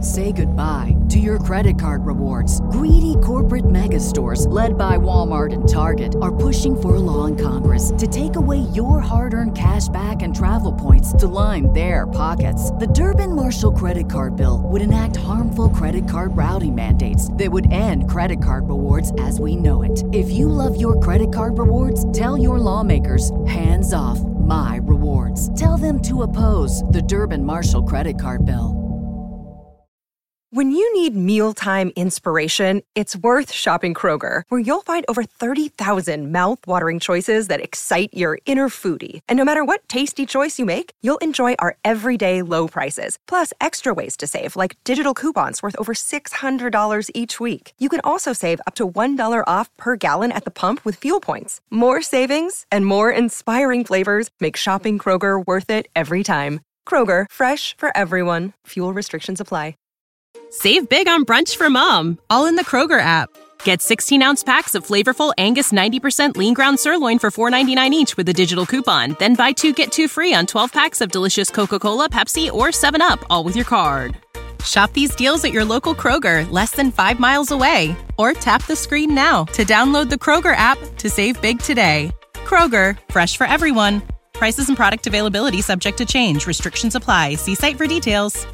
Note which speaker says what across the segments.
Speaker 1: Say goodbye to your credit card rewards. Greedy corporate mega stores, led by Walmart and Target, are pushing for a law in Congress to take away your hard-earned cash back and travel points to line their pockets. The Durbin-Marshall credit card bill would enact harmful credit card routing mandates that would end credit card rewards as we know it. If you love your credit card rewards, tell your lawmakers, hands off my rewards. Tell them to oppose the Durbin-Marshall credit card bill.
Speaker 2: When you need mealtime inspiration, it's worth shopping Kroger, where you'll find over 30,000 mouth-watering choices that excite your inner foodie. And no matter what tasty choice you make, you'll enjoy our everyday low prices, plus extra ways to save, like digital coupons worth over $600 each week. You can also save up to $1 off per gallon at the pump with fuel points. More savings and more inspiring flavors make shopping Kroger worth it every time. Kroger, fresh for everyone. Fuel restrictions apply.
Speaker 3: Save big on brunch for mom, all in the Kroger app. Get 16-ounce packs of flavorful Angus 90% lean ground sirloin for $4.99 each with a digital coupon. Then buy 2, get 2 free on 12 packs of delicious Coca-Cola, Pepsi, or 7-Up, all with your card. Shop these deals at your local Kroger, less than 5 miles away. Or tap the screen now to download the Kroger app to save big today. Kroger, fresh for everyone. Prices and product availability subject to change. Restrictions apply. See site for details.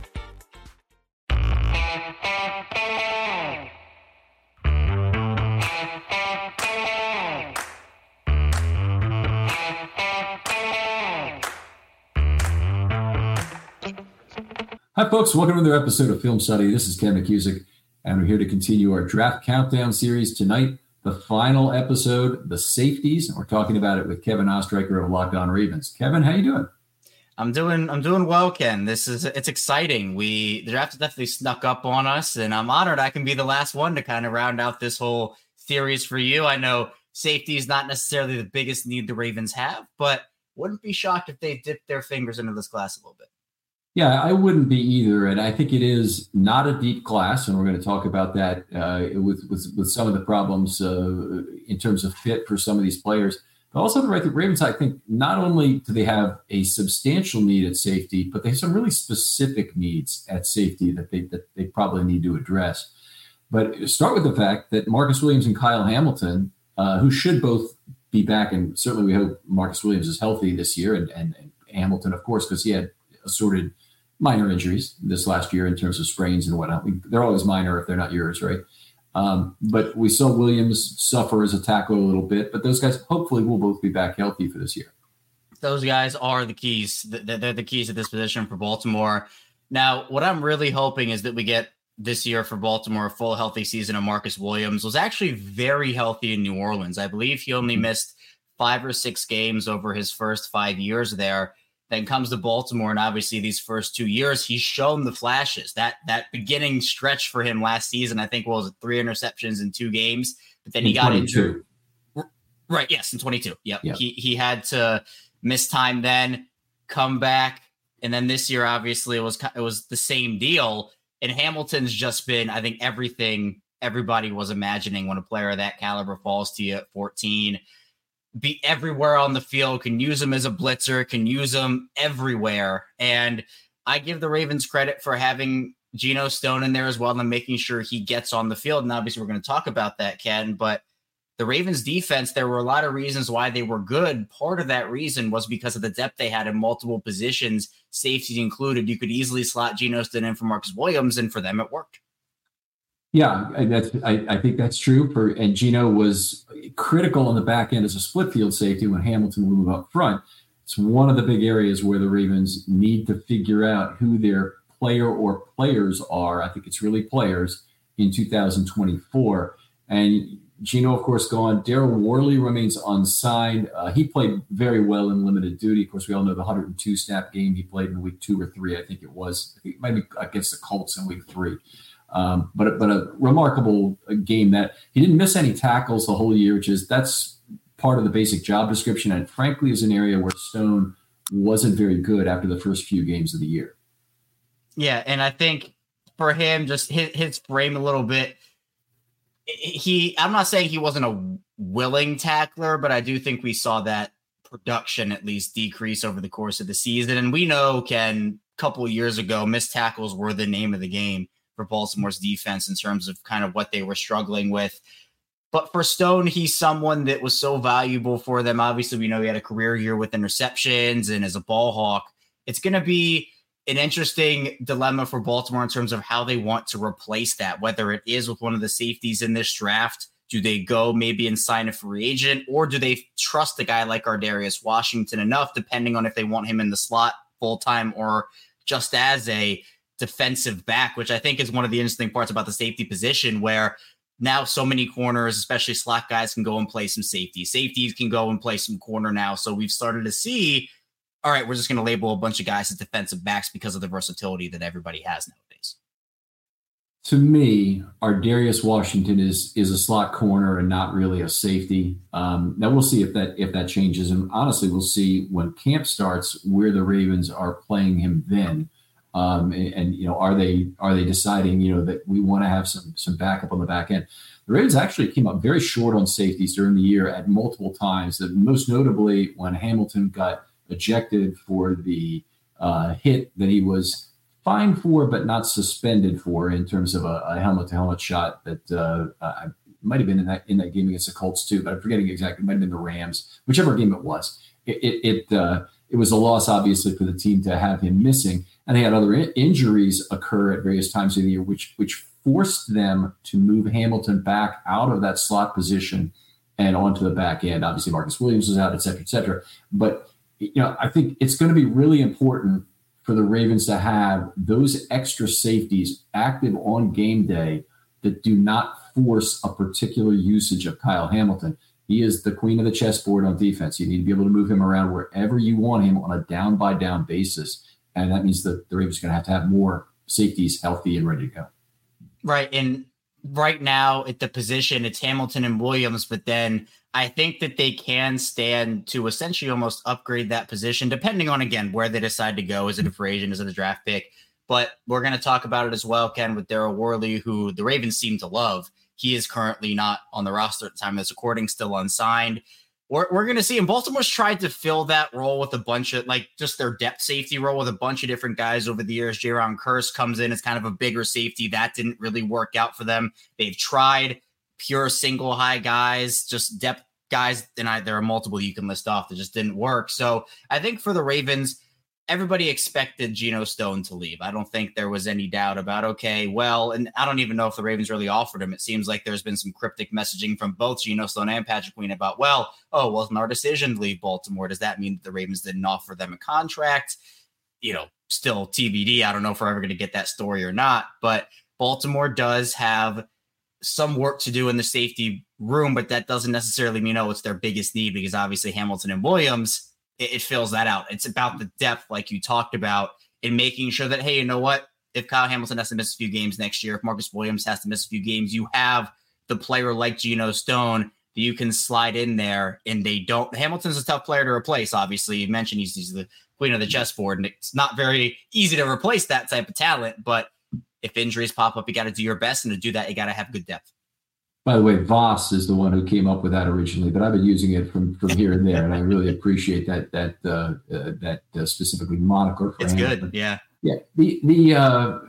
Speaker 4: Hi, folks. Welcome to another episode of Film Study. This is Ken McCusick, and we're here to continue our draft countdown series tonight. The final episode, the safeties. We're talking about it with Kevin Ostreicher of Locked On Ravens. Kevin, how you doing?
Speaker 5: I'm doing well, Ken. It's exciting. The draft definitely snuck up on us, and I'm honored I can be the last one to kind of round out this whole series for you. I know safety is not necessarily the biggest need the Ravens have, but wouldn't be shocked if they dipped their fingers into this class a little bit.
Speaker 4: Yeah, I wouldn't be either, and I think it is not a deep class, and we're going to talk about that with some of the problems in terms of fit for some of these players. But also the Ravens, I think, not only do they have a substantial need at safety, but they have some really specific needs at safety that they probably need to address. But start with the fact that Marcus Williams and Kyle Hamilton, who should both be back, and certainly we hope Marcus Williams is healthy this year, and Hamilton, of course, because he had assorted minor injuries this last year in terms of sprains and whatnot. They're always minor if they're not yours, right? But we saw Williams suffer as a tackle a little bit, but those guys hopefully will both be back healthy for this year.
Speaker 5: Those guys are the keys. They're the keys to this position for Baltimore. Now, what I'm really hoping is that we get this year for Baltimore a full healthy season of Marcus Williams. Was actually very healthy in New Orleans. I believe he only missed 5 or 6 games over his first 5 years there. Then comes to Baltimore, and obviously these first 2 years, he's shown the flashes. That beginning stretch for him last season, I think, was 3 interceptions in 2 games. But then he got injured. Right, yes, in 22. Yep. He had to miss time then, come back, and then this year, obviously, it was the same deal. And Hamilton's just been, I think, everything everybody was imagining when a player of that caliber falls to you at 14. Be everywhere on the field, can use him as a blitzer, can use him everywhere. And I give the Ravens credit for having Geno Stone in there as well and making sure he gets on the field. And obviously we're going to talk about that, Ken, but the Ravens defense, there were a lot of reasons why they were good. Part of that reason was because of the depth they had in multiple positions, safety included. You could easily slot Geno Stone in for Marcus Williams, and for them it worked.
Speaker 4: Yeah, I think that's true. And Geno was critical on the back end as a split field safety when Hamilton will move up front. It's one of the big areas where the Ravens need to figure out who their player or players are. I think it's really players in 2024. And Geno, of course, gone. Daryl Worley remains unsigned. He played very well in limited duty. Of course, we all know the 102 snap game he played in week 2 or 3. I think it was. I think it might be against the Colts in week 3. But a remarkable game that he didn't miss any tackles the whole year, that's part of the basic job description. And frankly, is an area where Stone wasn't very good after the first few games of the year.
Speaker 5: Yeah. And I think for him, just his frame a little bit, I'm not saying he wasn't a willing tackler, but I do think we saw that production at least decrease over the course of the season. And we know, Ken, couple of years ago, missed tackles were the name of the game for Baltimore's defense in terms of kind of what they were struggling with. But for Stone, he's someone that was so valuable for them. Obviously, we know he had a career year with interceptions and as a ball hawk. It's going to be an interesting dilemma for Baltimore in terms of how they want to replace that, whether it is with one of the safeties in this draft. Do they go maybe and sign a free agent, or do they trust a guy like Ardarius Washington enough, depending on if they want him in the slot full-time or just as a defensive back, which I think is one of the interesting parts about the safety position, where now so many corners, especially slot guys, can go and play some safety. Safeties can go and play some corner now. So we've started to see, all right, we're just going to label a bunch of guys as defensive backs because of the versatility that everybody has nowadays.
Speaker 4: To me, Ardarius Washington is a slot corner and not really a safety. Now we'll see if that changes, and honestly, we'll see when camp starts where the Ravens are playing him then. And are they deciding that we want to have some backup on the back end? The Ravens actually came up very short on safeties during the year at multiple times. That most notably when Hamilton got ejected for the hit that he was fined for, but not suspended for, in terms of a helmet-to-helmet shot that might have been in that game against the Colts too, but I'm forgetting exactly. It might have been the Rams, whichever game it was. It was a loss, obviously, for the team to have him missing, and they had other injuries occur at various times of the year, which forced them to move Hamilton back out of that slot position and onto the back end. Obviously, Marcus Williams was out, et cetera, et cetera. But I think it's going to be really important for the Ravens to have those extra safeties active on game day that do not force a particular usage of Kyle Hamilton. He is the queen of the chessboard on defense. You need to be able to move him around wherever you want him on a down-by-down basis. And that means that the Ravens are going to have more safeties healthy and ready to go.
Speaker 5: Right. And right now at the position, it's Hamilton and Williams, but then I think that they can stand to essentially almost upgrade that position, depending on, again, where they decide to go. Is it a free agent? Is it a draft pick? But we're going to talk about it as well, Ken, with Daryl Worley, who the Ravens seem to love. He is currently not on the roster at the time of this recording, still unsigned. We're going to see him. Baltimore's tried to fill that role with a bunch of, just their depth safety role with a bunch of different guys over the years. Jaron Kearse comes in as kind of a bigger safety. That didn't really work out for them. They've tried pure single high guys, just depth guys, and there are multiple you can list off that just didn't work. So I think for the Ravens, everybody expected Geno Stone to leave. I don't think there was any doubt about, and I don't even know if the Ravens really offered him. It seems like there's been some cryptic messaging from both Geno Stone and Patrick Queen about, wasn't our decision to leave Baltimore? Does that mean that the Ravens didn't offer them a contract? Still TBD. I don't know if we're ever going to get that story or not, but Baltimore does have some work to do in the safety room, but that doesn't necessarily mean, it's their biggest need, because obviously Hamilton and Williams, it fills that out. It's about the depth, like you talked about, in making sure that, hey, you know what? If Kyle Hamilton has to miss a few games next year, if Marcus Williams has to miss a few games, you have the player like Geno Stone that you can slide in there, and they don't. Hamilton's a tough player to replace, obviously. You mentioned he's the queen of the chessboard, and it's not very easy to replace that type of talent, but if injuries pop up, you got to do your best, and to do that, you got to have good depth.
Speaker 4: By the way, Voss is the one who came up with that originally, but I've been using it from here and there, and I really appreciate that specifically moniker.
Speaker 5: It's good, yeah.
Speaker 4: Yeah.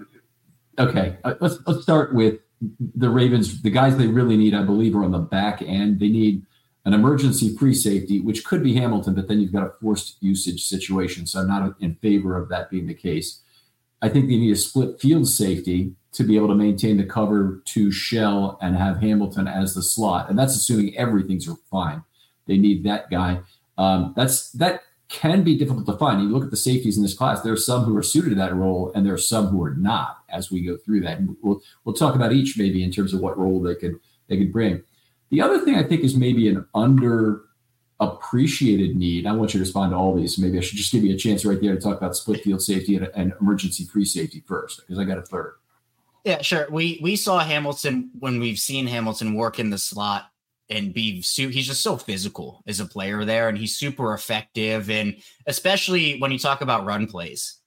Speaker 4: Let's start with the Ravens. The guys they really need, I believe, are on the back end. They need an emergency free safety, which could be Hamilton, but then you've got a forced usage situation. So I'm not in favor of that being the case. I think they need a split field safety to be able to maintain the cover to shell and have Hamilton as the slot. And that's assuming everything's fine. They need that guy. That can be difficult to find. You look at the safeties in this class, there are some who are suited to that role, and there are some who are not as we go through that. And we'll talk about each maybe in terms of what role they could bring. The other thing I think is maybe an underappreciated need. I want you to respond to all these. So maybe I should just give you a chance right there to talk about split field safety and emergency free safety first, because I got a third.
Speaker 5: Yeah, sure. We saw Hamilton when we've seen Hamilton work in the slot and he's just so physical as a player there, and he's super effective. And especially when you talk about run plays,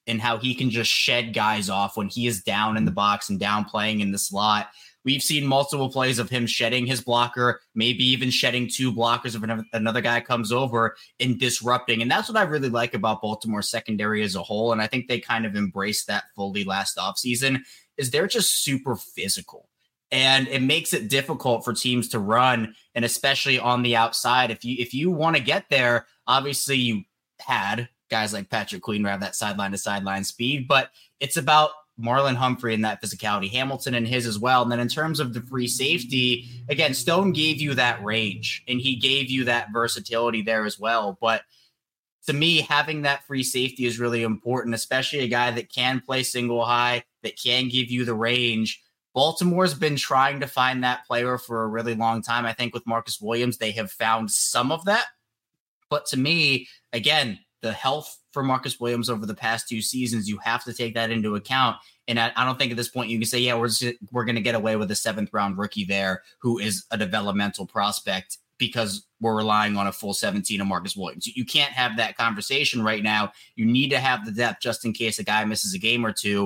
Speaker 5: and how he can just shed guys off when he is down in the box and down playing in the slot. We've seen multiple plays of him shedding his blocker, maybe even shedding two blockers if another guy comes over and disrupting. And that's what I really like about Baltimore's secondary as a whole. And I think they kind of embraced that fully last offseason, is they're just super physical. And it makes it difficult for teams to run, and especially on the outside. If you want to get there, obviously you had guys like Patrick Queen who have that sideline to sideline speed, but it's about Marlon Humphrey and that physicality, Hamilton and his as well. And then in terms of the free safety, again, Stone gave you that range and he gave you that versatility there as well. But to me, having that free safety is really important, especially a guy that can play single high, that can give you the range. Baltimore's been trying to find that player for a really long time. I think with Marcus Williams, they have found some of that. But to me, again, the health for Marcus Williams over the past 2 seasons, you have to take that into account. And I don't think at this point you can say, yeah, we're going to get away with a 7th round rookie there who is a developmental prospect because we're relying on a full 17 of Marcus Williams. You can't have that conversation right now. You need to have the depth just in case a guy misses a game or two.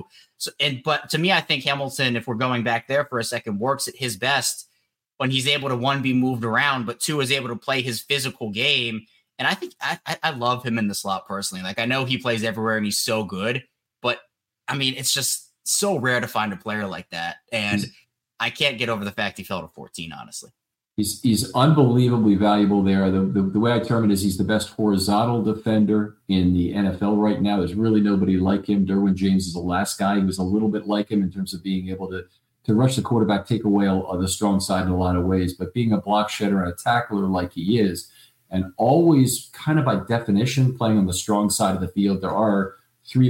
Speaker 5: But to me, I think Hamilton, if we're going back there for a second, works at his best when he's able to, 1, be moved around, but 2, is able to play his physical game. And I think I love him in the slot personally. Like, I know he plays everywhere and he's so good, but I mean, it's just so rare to find a player like that. And I can't get over the fact he fell to 14, honestly.
Speaker 4: He's unbelievably valuable there. The way I term it is he's the best horizontal defender in the NFL right now. There's really nobody like him. Derwin James is the last guy who was a little bit like him in terms of being able to rush the quarterback, take away the strong side in a lot of ways. But being a block shedder and a tackler like he is, and always kind of by definition playing on the strong side of the field, there are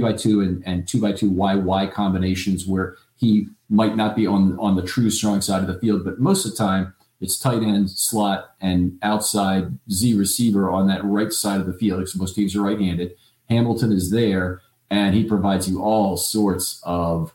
Speaker 4: 3x2 and 2x2 YY combinations where he might not be on the true strong side of the field, but most of the time it's tight end, slot, and outside Z receiver on that right side of the field, because most teams are right-handed. Hamilton is there, and he provides you all sorts of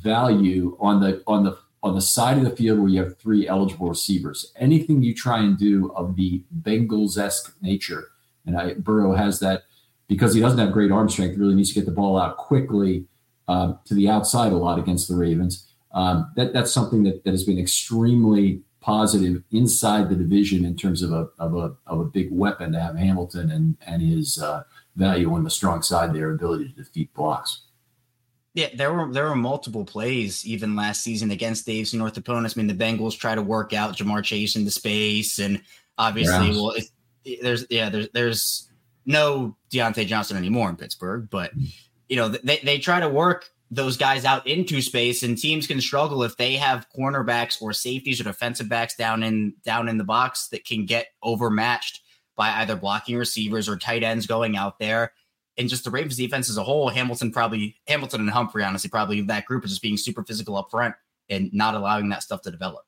Speaker 4: value on the side of the field where you have 3 eligible receivers. Anything you try and do of the Bengals-esque nature, and Burrow has that because he doesn't have great arm strength, really needs to get the ball out quickly to the outside a lot against the Ravens. That's something that has been extremely positive inside the division in terms of a big weapon to have Hamilton and his value on the strong side, their ability to defeat blocks.
Speaker 5: Yeah, there were multiple plays even last season against AFC North opponents. I mean, the Bengals try to work out Jamar Chase into space, and obviously, there's no Deontay Johnson anymore in Pittsburgh, but they try to work those guys out into space, and teams can struggle if they have cornerbacks or safeties or defensive backs down in the box that can get overmatched by either blocking receivers or tight ends going out there. And just the Ravens defense as a whole, Hamilton and Humphrey, honestly, probably that group is just being super physical up front and not allowing that stuff to develop.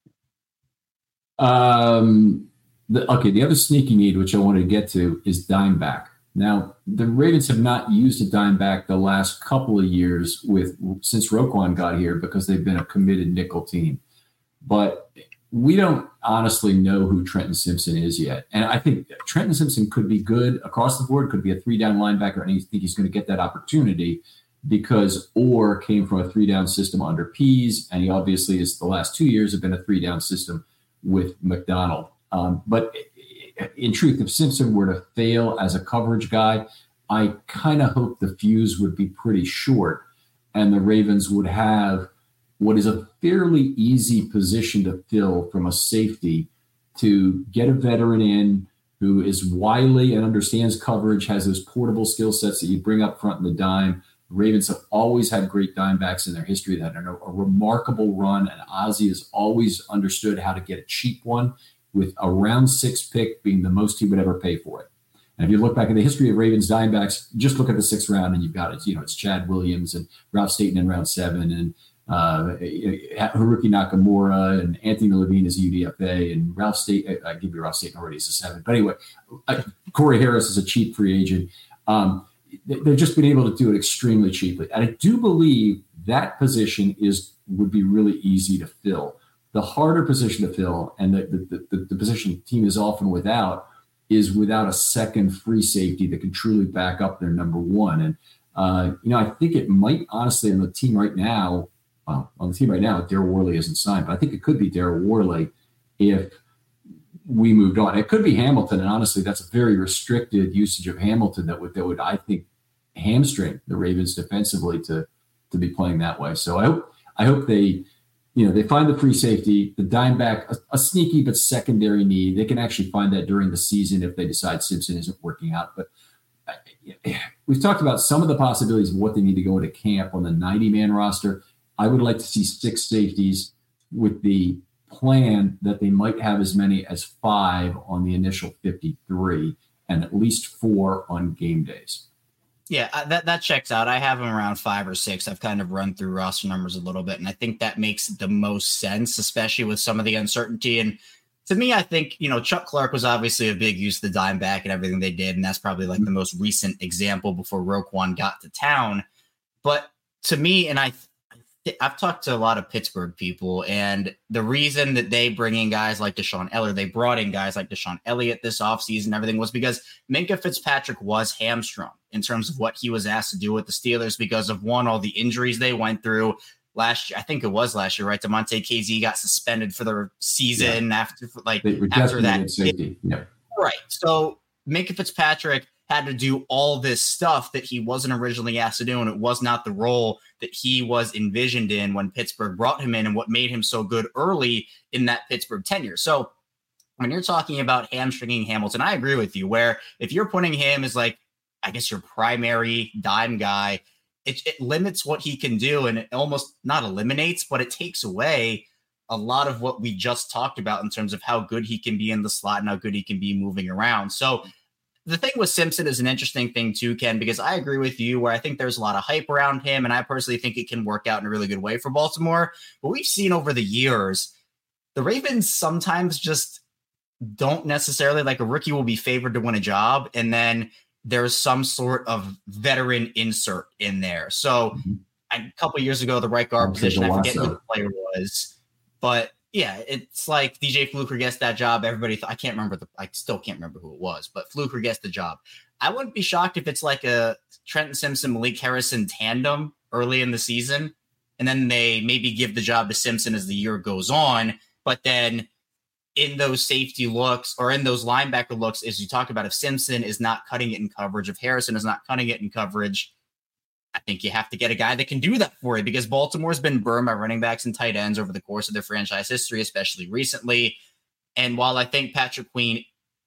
Speaker 4: The other sneaky need, which I wanted to get to, is dime back. Now, the Ravens have not used a dime back the last couple of years since Roquan got here because they've been a committed nickel team. But we don't honestly know who Trenton Simpson is yet. And I think Trenton Simpson could be good across the board, could be a 3-down linebacker, and I think he's going to get that opportunity because Orr came from a 3-down system under Pease, and he obviously is the last 2 years have been a 3-down system with McDonald. But in truth, if Simpson were to fail as a coverage guy, I kind of hope the fuse would be pretty short and the Ravens would have what is a fairly easy position to fill from a safety to get a veteran in who is wily and understands coverage, has those portable skill sets that you bring up front in the dime. The Ravens have always had great dime backs in their history that had a remarkable run, and Ozzie has always understood how to get a cheap one, with a round 6 pick being the most he would ever pay for it. And if you look back at the history of Ravens dime backs, just look at the 6th round and you've got it. It's Chad Williams and Ralph Staten in round 7 and Haruki Nakamura and Anthony Levine is a UDFA and Ralph Staten. I give you Ralph Staten already as a 7. But anyway, Corey Harris is a cheap free agent. They've just been able to do it extremely cheaply. And I do believe that position would be really easy to fill. The harder position to fill, and the position the team is often without, is without a second free safety that can truly back up their number one. And I think it might honestly on the team right now, Daryl Worley isn't signed, but I think it could be Daryl Worley if we moved on. It could be Hamilton, and honestly, that's a very restricted usage of Hamilton that would I think hamstring the Ravens defensively to be playing that way. So I hope they find the free safety, the dime back, a sneaky but secondary need. They can actually find that during the season if they decide Simpson isn't working out. But we've talked about some of the possibilities of what they need to go into camp on the 90-man roster. I would like to see 6 safeties with the plan that they might have as many as 5 on the initial 53 and at least 4 on game days.
Speaker 5: Yeah, that checks out. I have them around 5 or 6. I've kind of run through roster numbers a little bit, and I think that makes the most sense, especially with some of the uncertainty. And to me, I think, Chuck Clark was obviously a big use of the dime back and everything they did, and that's probably like the most recent example before Roquan got to town. But to me, and I've talked to a lot of Pittsburgh people, and the reason that they bring in guys like Deshaun Elliott, they brought in guys like Deshaun Elliott this offseason, everything was because Minkah Fitzpatrick was hamstrung in terms of what he was asked to do with the Steelers because of all the injuries they went through last year. I think it was last year, right? Damontae Kazee got suspended for the season after that.
Speaker 4: Safety. Yeah.
Speaker 5: Right. So Minkah Fitzpatrick had to do all this stuff that he wasn't originally asked to do, and it was not the role that he was envisioned in when Pittsburgh brought him in and what made him so good early in that Pittsburgh tenure. So when you're talking about hamstringing Hamilton, I agree with you, where if you're putting him as like, I guess your primary dime guy, it limits what he can do, and it almost not eliminates, but it takes away a lot of what we just talked about in terms of how good he can be in the slot and how good he can be moving around. So the thing with Simpson is an interesting thing too, Ken, because I agree with you where I think there's a lot of hype around him, and I personally think it can work out in a really good way for Baltimore. But we've seen over the years, the Ravens sometimes just don't necessarily, like a rookie will be favored to win a job, and then there's some sort of veteran insert in there. So a couple of years ago, the right guard position, I forget who the player was, but yeah, it's like DJ Fluker gets that job. Everybody I still can't remember who it was, but Fluker gets the job. I wouldn't be shocked if it's like a Trenton Simpson, Malik Harrison tandem early in the season, and then they maybe give the job to Simpson as the year goes on. But then in those safety looks or in those linebacker looks, as you talk about, if Simpson is not cutting it in coverage, if Harrison is not cutting it in coverage, I think you have to get a guy that can do that for you, because Baltimore's been burned by running backs and tight ends over the course of their franchise history, especially recently. And while I think Patrick Queen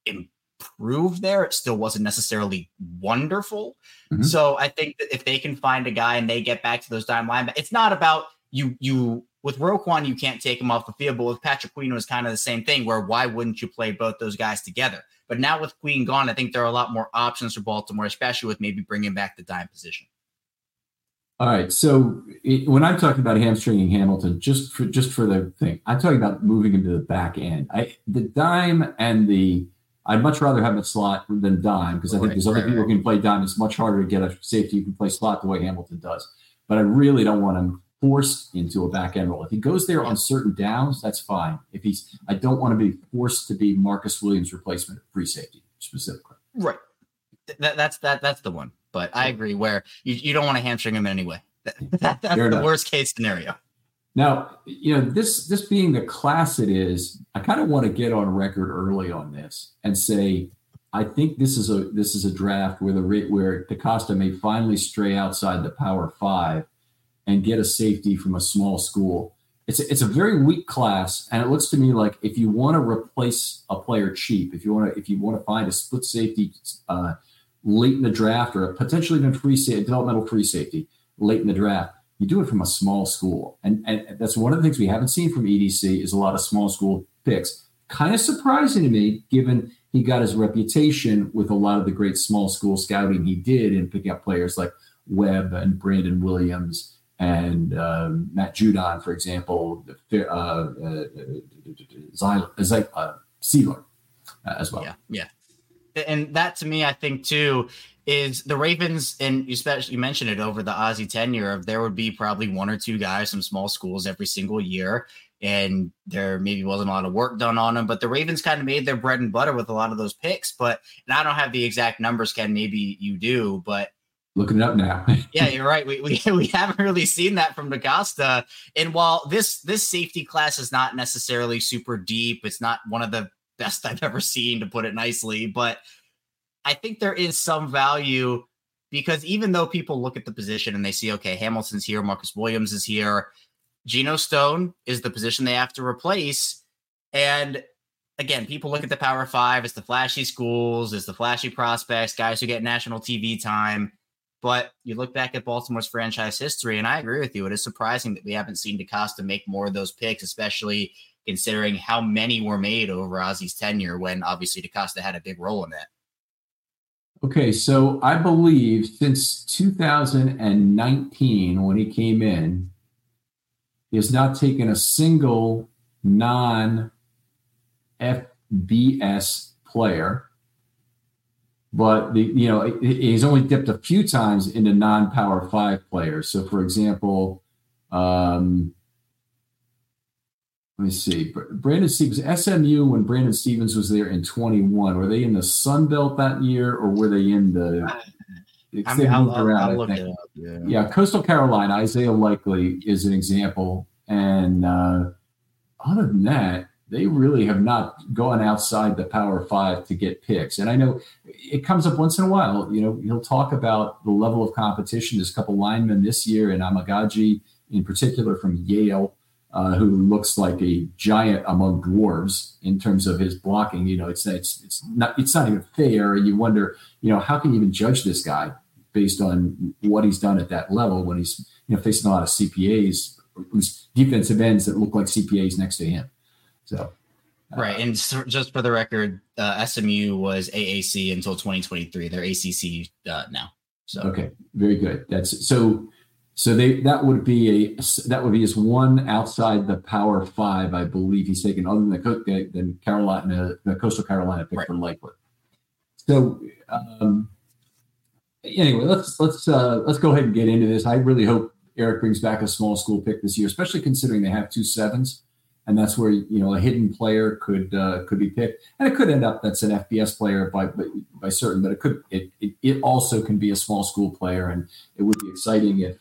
Speaker 5: improved there, it still wasn't necessarily wonderful. So I think that if they can find a guy and they get back to those dime linebackers, it's not about you with Roquan, you can't take him off the field, but with Patrick Queen, it was kind of the same thing where why wouldn't you play both those guys together? But now with Queen gone, I think there are a lot more options for Baltimore, especially with maybe bringing back the dime position.
Speaker 4: All right. So when I'm talking about hamstringing Hamilton, just for the thing, I'm talking about moving him to the back end. The dime and I'd much rather have a slot than dime, because I think there's other people who can play dime. It's much harder to get a safety who can play slot the way Hamilton does. But I really don't want him forced into a back end role. If he goes there on certain downs, that's fine. I don't want to be forced to be Marcus Williams' replacement at free safety specifically.
Speaker 5: Right. That's the one. But I agree where you don't want to hamstring him in any way. That's the worst case scenario.
Speaker 4: Now, this being the class it is, I kind of want to get on record early on this and say, I think this is a draft where DaCosta may finally stray outside the Power 5 and get a safety from a small school. It's a very weak class, and it looks to me like if you want to replace a player cheap, if you want to find a split safety late in the draft, or potentially even developmental free safety late in the draft, you do it from a small school. And that's one of the things we haven't seen from EDC is a lot of small school picks. Kind of surprising to me, given he got his reputation with a lot of the great small school scouting he did in picking up players like Webb and Brandon Williams and Matt Judon, for example, Sealer as well.
Speaker 5: Yeah. And that, to me, I think, too, is the Ravens, and especially you mentioned it over the Ozzie tenure, of there would be probably one or two guys from small schools every single year, and there maybe wasn't a lot of work done on them, but the Ravens kind of made their bread and butter with a lot of those picks. And I don't have the exact numbers, Ken, maybe you do, but
Speaker 4: Looking it up now.
Speaker 5: Yeah, you're right. We haven't really seen that from DeCosta. And while this safety class is not necessarily super deep, it's not one of the best I've ever seen, to put it nicely, but I think there is some value, because even though people look at the position and they see, okay, Hamilton's here, Marcus Williams is here, Geno Stone is the position they have to replace. And again, people look at the Power Five as the flashy schools, as the flashy prospects, guys who get national TV time. But you look back at Baltimore's franchise history, and I agree with you. It is surprising that we haven't seen DeCosta make more of those picks, especially considering how many were made over Ozzy's tenure, when obviously DeCosta had a big role in that.
Speaker 4: Okay, so I believe since 2019, when he came in, he has not taken a single non-FBS player. But he's only dipped a few times into non-Power 5 players. So, for example, let me see. Brandon Stevens, SMU, when Brandon Stevens was there in 21, were they in the Sun Belt that year, or were they in the?
Speaker 5: I'll look it up.
Speaker 4: Yeah, Coastal Carolina. Isaiah Likely is an example, and other than that, they really have not gone outside the Power 5 to get picks. And I know it comes up once in a while. He'll talk about the level of competition. There's a couple linemen this year, and Amagaji in particular from Yale, who looks like a giant among dwarves in terms of his blocking. It's not even fair. You wonder, how can you even judge this guy based on what he's done at that level when he's facing a lot of CPAs, whose defensive ends that look like CPAs next to him. So,
Speaker 5: right. And just for the record, SMU was AAC until 2023. They're ACC now. So, okay,
Speaker 4: very good. That's so that would be his one outside the Power 5, I believe he's taken, other than Carolina, the Coastal Carolina pick, right, for Lakewood. So, anyway, let's go ahead and get into this. I really hope Eric brings back a small school pick this year, especially considering they have 2 7s. And that's where, a hidden player could be picked. And it could end up that's an FBS player by certain, but it also can be a small school player. And it would be exciting if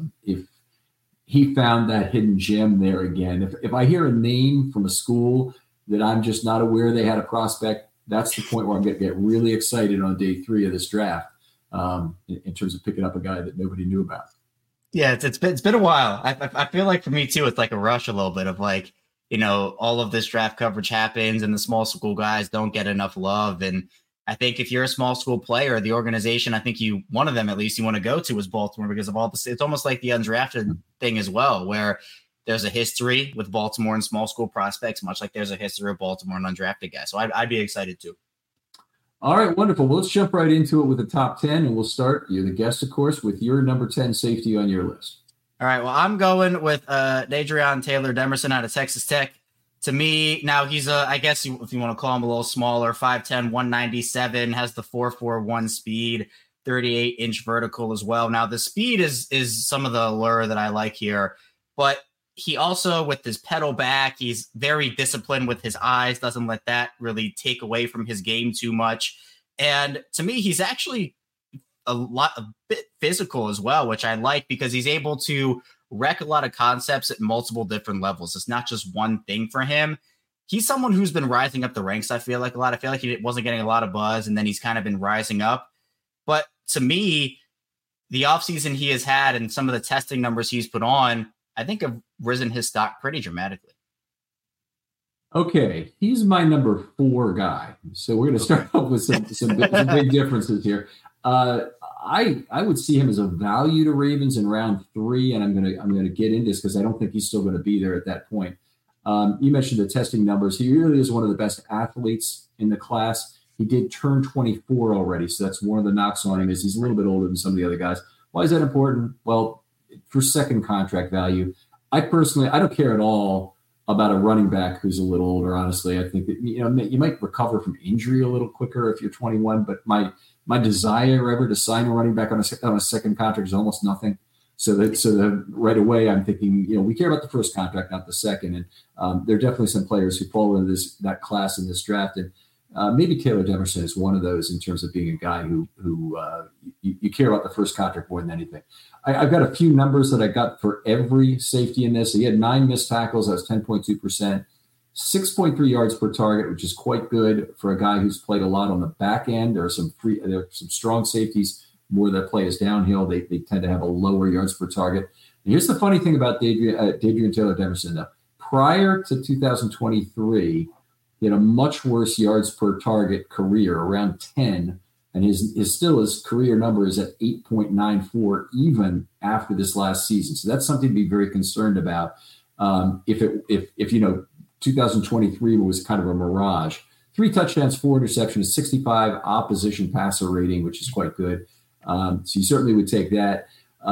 Speaker 4: he found that hidden gem there again. If I hear a name from a school that I'm just not aware they had a prospect, that's the point where I'm going to get really excited on day 3 of this draft, in terms of picking up a guy that nobody knew about.
Speaker 5: Yeah, it's been a while. I feel like for me too, it's like a rush a little bit of like, all of this draft coverage happens and the small school guys don't get enough love. And I think if you're a small school player, the organization, I think one of them at least you want to go to is Baltimore, because of all this. It's almost like the undrafted thing as well, where there's a history with Baltimore and small school prospects, much like there's a history of Baltimore and undrafted guys. So I'd be excited too.
Speaker 4: All right, wonderful. Well, let's jump right into it with the top 10, and we'll start, you're the guest, of course, with your number 10 safety on your list.
Speaker 5: All right, well, I'm going with Dadrion Taylor Demerson out of Texas Tech. To me, now he's I guess if you want to call him a little smaller, 5'10", 197, has the 4.41 speed, 38-inch vertical as well. Now, the speed is some of the allure that I like here, but he also, with his pedal back, he's very disciplined with his eyes, doesn't let that really take away from his game too much. And to me, he's actually a bit physical as well, which I like, because he's able to wreck a lot of concepts at multiple different levels. It's not just one thing for him. He's someone who's been rising up the ranks, I feel like, a lot. I feel like he wasn't getting a lot of buzz, and then he's kind of been rising up. But to me, the offseason he has had and some of the testing numbers he's put on, I think have risen his stock pretty dramatically.
Speaker 4: Okay, he's my number 4 guy. So we're going to start off with some big differences here. I would see him as a value to Ravens in round 3, and I'm going to get into this because I don't think he's still going to be there at that point. You mentioned the testing numbers. He really is one of the best athletes in the class. He did turn 24 already, so that's one of the knocks on him is he's a little bit older than some of the other guys. Why is that important? Well, for second contract value, I don't care at all about a running back who's a little older. Honestly, I think that you might recover from injury a little quicker if you're 21, but my desire ever to sign a running back on a second contract is almost nothing. So that right away I'm thinking, we care about the first contract, not the second. And there are definitely some players who fall into that class in this draft. And Maybe Taylor Demerson is one of those in terms of being a guy who you care about the first contract more than anything. I've got a few numbers that I got for every safety in this. He had 9 missed tackles. That was 10.2%. 6.3 yards per target, which is quite good for a guy who's played a lot on the back end. There are some strong safeties more that play as downhill. They tend to have a lower yards per target. And here's the funny thing about Davion Taylor Demerson, though. Prior to 2023, he had a much worse yards per target career, around 10, and his career number is at 8.94 even after this last season. So that's something to be very concerned about. If 2023 was kind of a mirage. 3 touchdowns, 4 interceptions, 65 opposition passer rating, which is quite good. So you certainly would take that.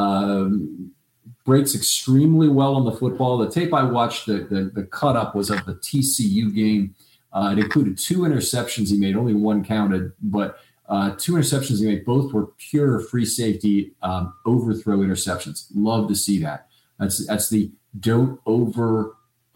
Speaker 4: Breaks extremely well on the football. The tape I watched, the cut up was of the TCU game. It included 2 interceptions he made, only 1 counted, but 2 interceptions he made. Both were pure free safety overthrow interceptions. Love to see that. That's the don't over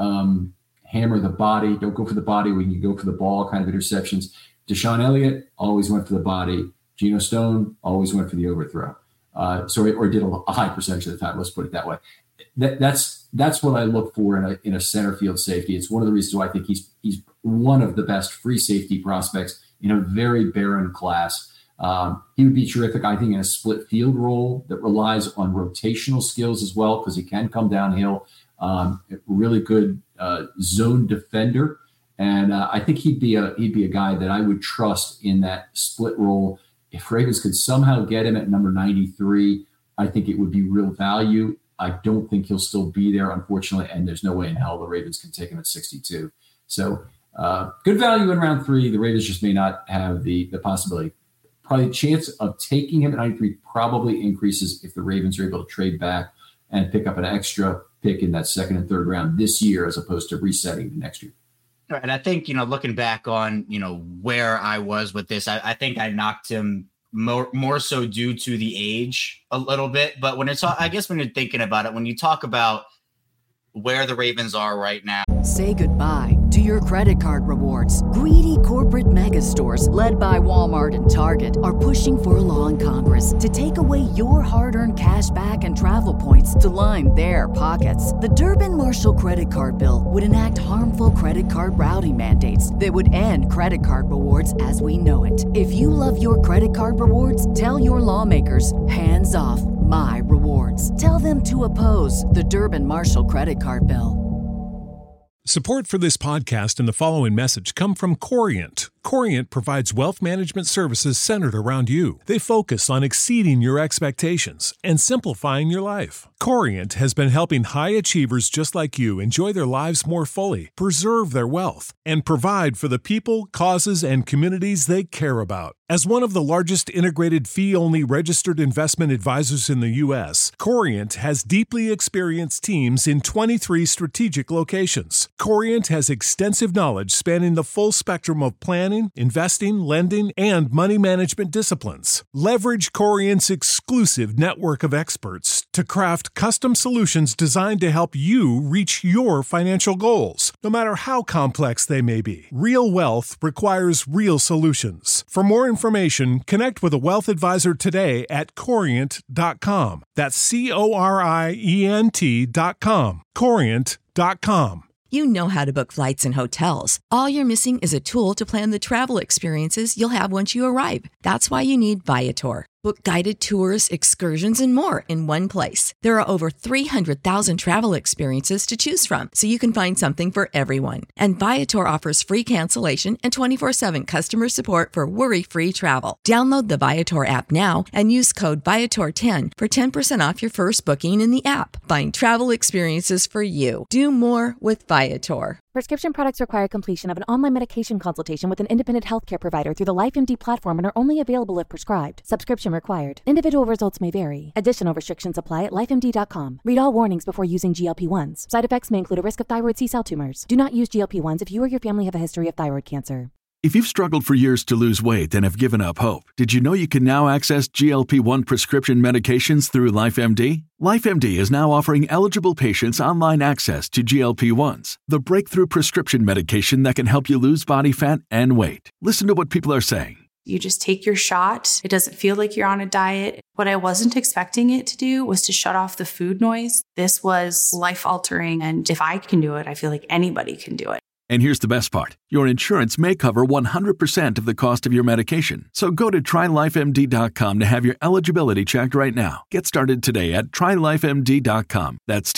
Speaker 4: hammer the body. Don't go for the body when you go for the ball kind of interceptions. Deshaun Elliott always went for the body. Geno Stone always went for the overthrow. Or did a high percentage of the time. Let's put it that way. That's what I look for in a center field safety. It's one of the reasons why I think he's one of the best free safety prospects in a very barren class. He would be terrific, I think, in a split field role that relies on rotational skills as well, because he can come downhill. Really good zone defender, and I think he'd be a guy that I would trust in that split role. If Ravens could somehow get him at number 93, I think it would be real value. I don't think he'll still be there, unfortunately, and there's no way in hell the Ravens can take him at 62. So good value in round 3. The Ravens just may not have the possibility. Probably chance of taking him at 93 probably increases if the Ravens are able to trade back and pick up an extra pick in that 2nd and 3rd round this year, as opposed to resetting the next year.
Speaker 5: And I think, looking back on, where I was with this, I think I knocked him more so due to the age a little bit. But when you're thinking about it, when you talk about where the Ravens are right now.
Speaker 1: Say goodbye to your credit card rewards. Greedy corporate mega stores, led by Walmart and Target, are pushing for a law in Congress to take away your hard-earned cash back and travel points to line their pockets. The Durbin-Marshall credit card bill would enact harmful credit card routing mandates that would end credit card rewards as we know it. If you love your credit card rewards, tell your lawmakers, hands off my rewards. Tell them to oppose the Durbin-Marshall credit card bill.
Speaker 6: Support for this podcast and the following message come from Corient. Corient provides wealth management services centered around you. They focus on exceeding your expectations and simplifying your life. Corient has been helping high achievers just like you enjoy their lives more fully, preserve their wealth, and provide for the people, causes, and communities they care about. As one of the largest integrated fee-only registered investment advisors in the U.S., Corient has deeply experienced teams in 23 strategic locations. Corient has extensive knowledge spanning the full spectrum of planning, investing, lending, and money management disciplines. Leverage Corient's exclusive network of experts to craft custom solutions designed to help you reach your financial goals, no matter how complex they may be. Real wealth requires real solutions. For more information, connect with a wealth advisor today at Corient.com. That's Corient.com. Corient.com.
Speaker 7: You know how to book flights and hotels. All you're missing is a tool to plan the travel experiences you'll have once you arrive. That's why you need Viator. Book guided tours, excursions, and more in one place. There are over 300,000 travel experiences to choose from, so you can find something for everyone. And Viator offers free cancellation and 24/7 customer support for worry-free travel. Download the Viator app now and use code Viator10 for 10% off your first booking in the app. Find travel experiences for you. Do more with Viator.
Speaker 8: Prescription products require completion of an online medication consultation with an independent healthcare provider through the LifeMD platform and are only available if prescribed. Subscription required. Individual results may vary. Additional restrictions apply at lifemd.com. Read all warnings before using GLP-1s. Side effects may include a risk of thyroid C-cell tumors. Do not use GLP-1s if you or your family have a history of thyroid cancer.
Speaker 9: If you've struggled for years to lose weight and have given up hope, did you know you can now access GLP-1 prescription medications through LifeMD? LifeMD is now offering eligible patients online access to GLP-1s, the breakthrough prescription medication that can help you lose body fat and weight. Listen to what people are saying.
Speaker 10: You just take your shot. It doesn't feel like you're on a diet. What I wasn't expecting it to do was to shut off the food noise. This was life-altering, and if I can do it, I feel like anybody can do it.
Speaker 9: And here's the best part. Your insurance may cover 100% of the cost of your medication. So go to TryLifeMD.com to have your eligibility checked right now. Get started today at TryLifeMD.com. That's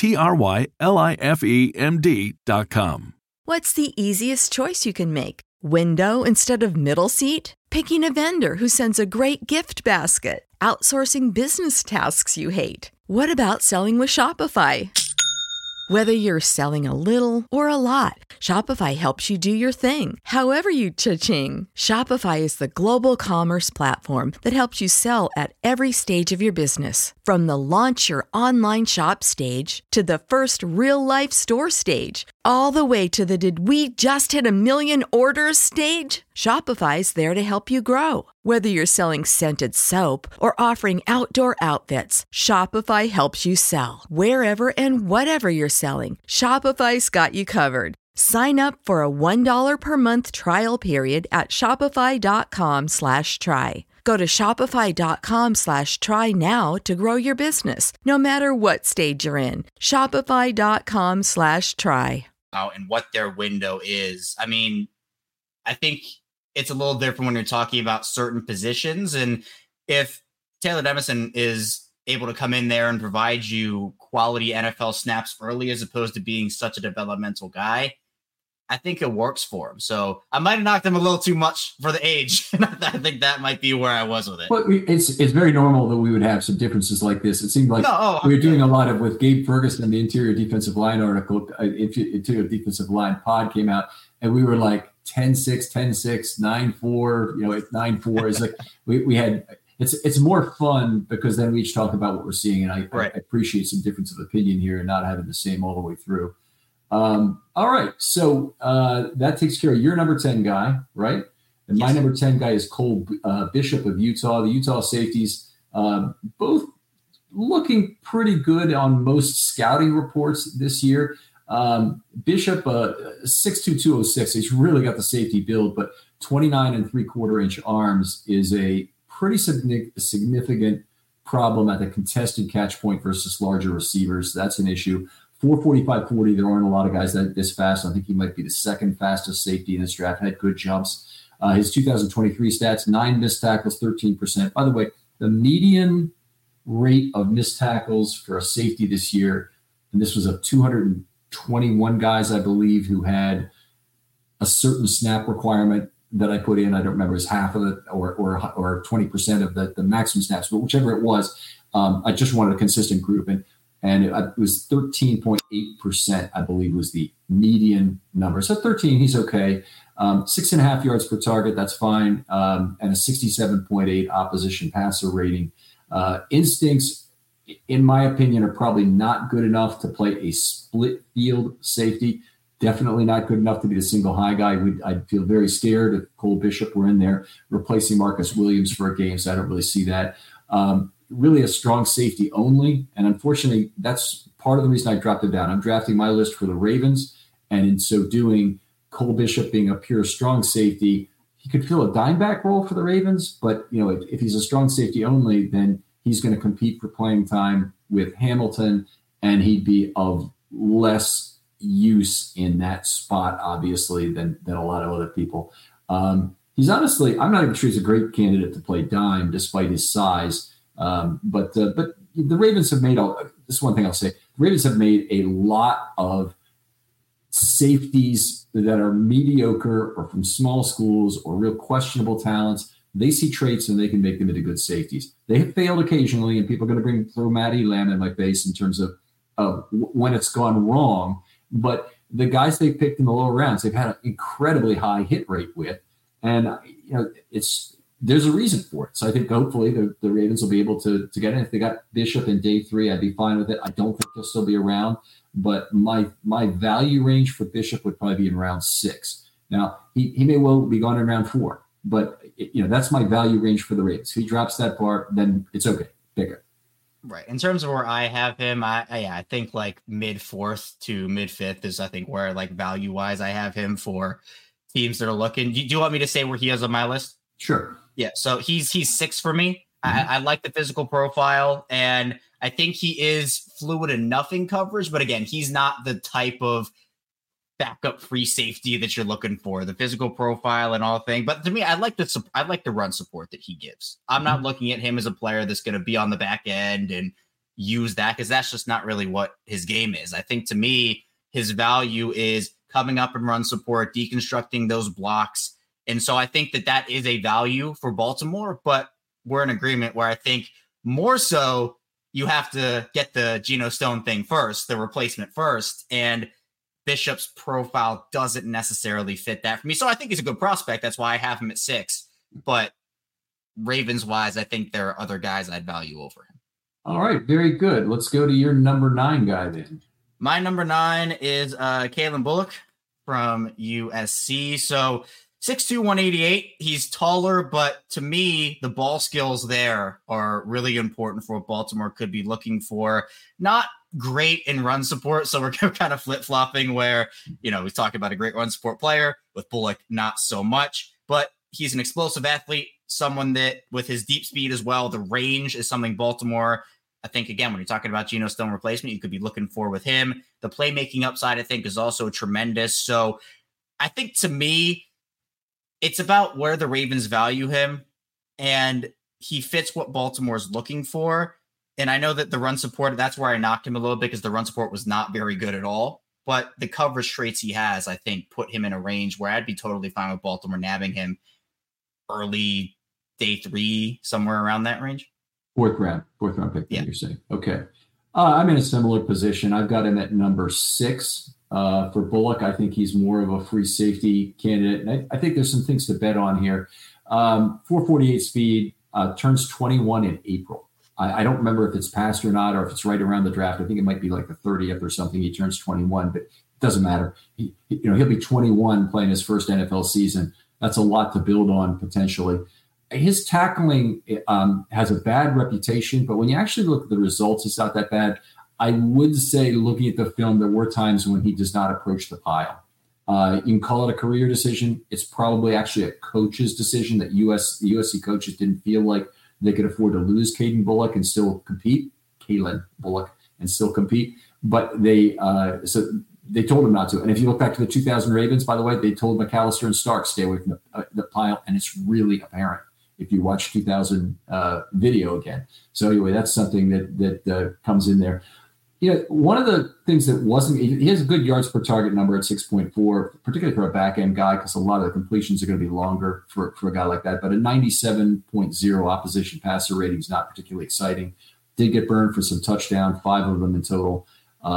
Speaker 9: TryLifeMD.com.
Speaker 7: What's the easiest choice you can make? Window instead of middle seat? Picking a vendor who sends a great gift basket? Outsourcing business tasks you hate? What about selling with Shopify? Whether you're selling a little or a lot, Shopify helps you do your thing, however you cha-ching. Shopify is the global commerce platform that helps you sell at every stage of your business. From the launch your online shop stage to the first real-life store stage, all the way to the did we just hit 1 million orders stage. Shopify's there to help you grow. Whether you're selling scented soap or offering outdoor outfits, Shopify helps you sell. Wherever and whatever you're selling, Shopify's got you covered. Sign up for a $1 per month trial period at shopify.com/try. Go to shopify.com/try now to grow your business, no matter what stage you're in. Shopify.com/try.
Speaker 5: And what their window is. I mean, I think it's a little different when you're talking about certain positions. And if Taylor Demison is able to come in there and provide you quality NFL snaps early, as opposed to being such a developmental guy, I think it works for him. So I might have knocked him a little too much for the age. I think that might be where I was with it.
Speaker 4: But it's very normal that we would have some differences like this. It seemed like we were doing a lot of with Gabe Ferguson, the interior defensive line article, interior defensive line pod came out, and we were like 10-6, 10-6, 9-4, 9-4 is like we had. It's more fun because then we each talk about what we're seeing, and I appreciate some difference of opinion here and not having the same all the way through. All right, so that takes care of your number 10 guy, right? And my number 10 guy is Cole Bishop of Utah. The Utah safeties, both looking pretty good on most scouting reports this year. Bishop, 6'2", 206. He's really got the safety build, but 29 3/4-inch arms is a pretty significant problem at the contested catch point versus larger receivers. That's an issue. 4.45 40. There aren't a lot of guys that this fast. I think he might be the second fastest safety in this draft. Had good jumps. His 2023 stats: 9 missed tackles, 13%. By the way, the median rate of missed tackles for a safety this year, and this was of 221 guys, I believe, who had a certain snap requirement that I put in. I don't remember, it was half of it or 20% of the maximum snaps, but whichever it was, I just wanted a consistent group. And it was 13.8%, I believe, was the median number. So 13, he's okay. 6.5 yards per target, that's fine. And a 67.8 opposition passer rating. Instincts, in my opinion, are probably not good enough to play a split field safety. Definitely not good enough to be the single high guy. I'd feel very scared if Cole Bishop were in there replacing Marcus Williams for a game, so I don't really see that. Really a strong safety only. And unfortunately, that's part of the reason I dropped him down. I'm drafting my list for the Ravens. And in so doing, Cole Bishop being a pure strong safety, he could fill a dime back role for the Ravens. But, if he's a strong safety only, then he's going to compete for playing time with Hamilton, and he'd be of less use in that spot, obviously, than a lot of other people. He's honestly, I'm not even sure he's a great candidate to play dime despite his size. But the Ravens have made this is one thing I'll say. The Ravens have made a lot of safeties that are mediocre or from small schools or real questionable talents. They see traits and they can make them into good safeties. They have failed occasionally, and people are going to throw Matt Elam in my face in terms of when it's gone wrong. But the guys they picked in the lower rounds, they've had an incredibly high hit rate with, and there's a reason for it. So I think hopefully the Ravens will be able to get it. If they got Bishop in day 3, I'd be fine with it. I don't think he'll still be around, but my value range for Bishop would probably be in round 6. Now, he may well be gone in round 4, but that's my value range for the Ravens. If he drops that bar, then it's okay. Pick it.
Speaker 5: Right. In terms of where I have him, I think like mid 4th to mid 5th is, I think, where like value wise I have him for teams that are looking. Do you want me to say where he is on my list?
Speaker 4: Sure.
Speaker 5: Yeah. So he's 6 for me. I like the physical profile, and I think he is fluid enough in coverage. But again, he's not the type of backup free safety that you're looking for. The physical profile and all thing. But to me, I like the run support that he gives. I'm not looking at him as a player that's going to be on the back end and use that, because that's just not really what his game is. I think to me, his value is coming up and run support, deconstructing those blocks. And so I think that is a value for Baltimore, but we're in agreement where I think more so you have to get the Geno Stone thing first, the replacement first, and Bishop's profile doesn't necessarily fit that for me. So I think he's a good prospect. That's why I have him at 6. But Ravens-wise, I think there are other guys I'd value over him.
Speaker 4: All right, very good. Let's go to your number 9 guy then.
Speaker 5: My number 9 is Kalen Bullock from USC. So 6'2", 188. He's taller, but to me, the ball skills there are really important for what Baltimore could be looking for. Not great in run support, so we're kind of flip-flopping where, he's talking about a great run support player. With Bullock, not so much. But he's an explosive athlete, someone that with his deep speed as well, the range is something Baltimore, I think, again, when you're talking about Geno Stone replacement, you could be looking for with him. The playmaking upside, I think, is also tremendous. So I think to me, it's about where the Ravens value him, and he fits what Baltimore's looking for. And I know that the run support, that's where I knocked him a little bit, because the run support was not very good at all. But the coverage traits he has, I think, put him in a range where I'd be totally fine with Baltimore nabbing him early day 3, somewhere around that range.
Speaker 4: Fourth round pick, you're saying. Okay. I'm in a similar position. I've got him at number 6. For Bullock, I think he's more of a free safety candidate. And I think there's some things to bet on here. 448 speed, turns 21 in April. I don't remember if it's passed or not, or if it's right around the draft. I think it might be like the 30th or something. He turns 21, but it doesn't matter. He'll be 21 playing his first NFL season. That's a lot to build on potentially. His tackling has a bad reputation, but when you actually look at the results, it's not that bad. I would say, looking at the film, there were times when he does not approach the pile. You can call it a career decision. It's probably actually a coach's decision that the USC coaches didn't feel like they could afford to lose Kalen Bullock and still compete. But they told him not to. And if you look back to the 2000 Ravens, by the way, they told McAllister and Stark stay away from the pile, and it's really apparent if you watch 2000 video again. So anyway, that's something that comes in there. One of the things that wasn't, he has a good yards per target number at 6.4, particularly for a back end guy, because a lot of the completions are going to be longer for a guy like that. But a 97.0 opposition passer rating is not particularly exciting. Did get burned for some touchdown, 5 of them in total.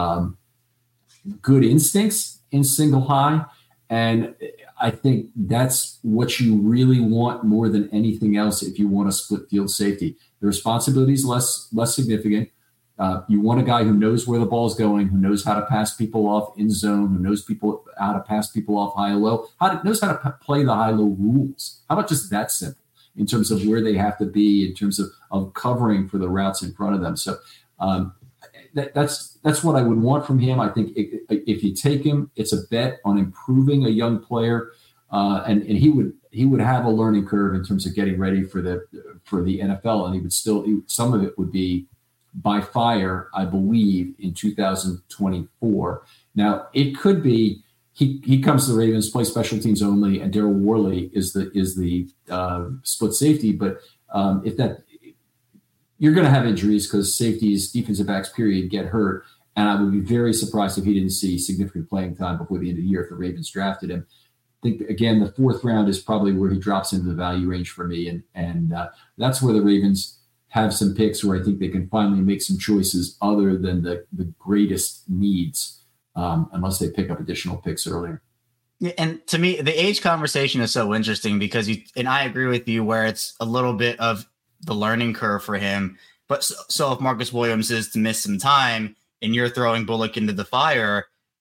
Speaker 4: Good instincts in single high. And I think that's what you really want more than anything else if you want a split field safety. The responsibility is less significant. You want a guy who knows where the ball is going, who knows how to pass people off in zone, who knows how to pass people off high and low, knows how to play the high-low rules. How about just that simple in terms of where they have to be, in terms of covering for the routes in front of them. So that's what I would want from him. I think if you take him, it's a bet on improving a young player, and he would have a learning curve in terms of getting ready for the NFL, and he would still some of it would be by fire, I believe, in 2024. Now, it could be he comes to the Ravens, plays special teams only, and Daryl Worley is the split safety. But if that, you're going to have injuries because safeties, defensive backs, period, get hurt. And I would be very surprised if he didn't see significant playing time before the end of the year if the Ravens drafted him. I think, again, the 4th round is probably where he drops into the value range for me. And that's where the Ravens have some picks where I think they can finally make some choices other than the greatest needs, unless they pick up additional picks earlier.
Speaker 5: Yeah, and to me, the age conversation is so interesting because and I agree with you where it's a little bit of the learning curve for him. But so if Marcus Williams is to miss some time and you're throwing Bullock into the fire,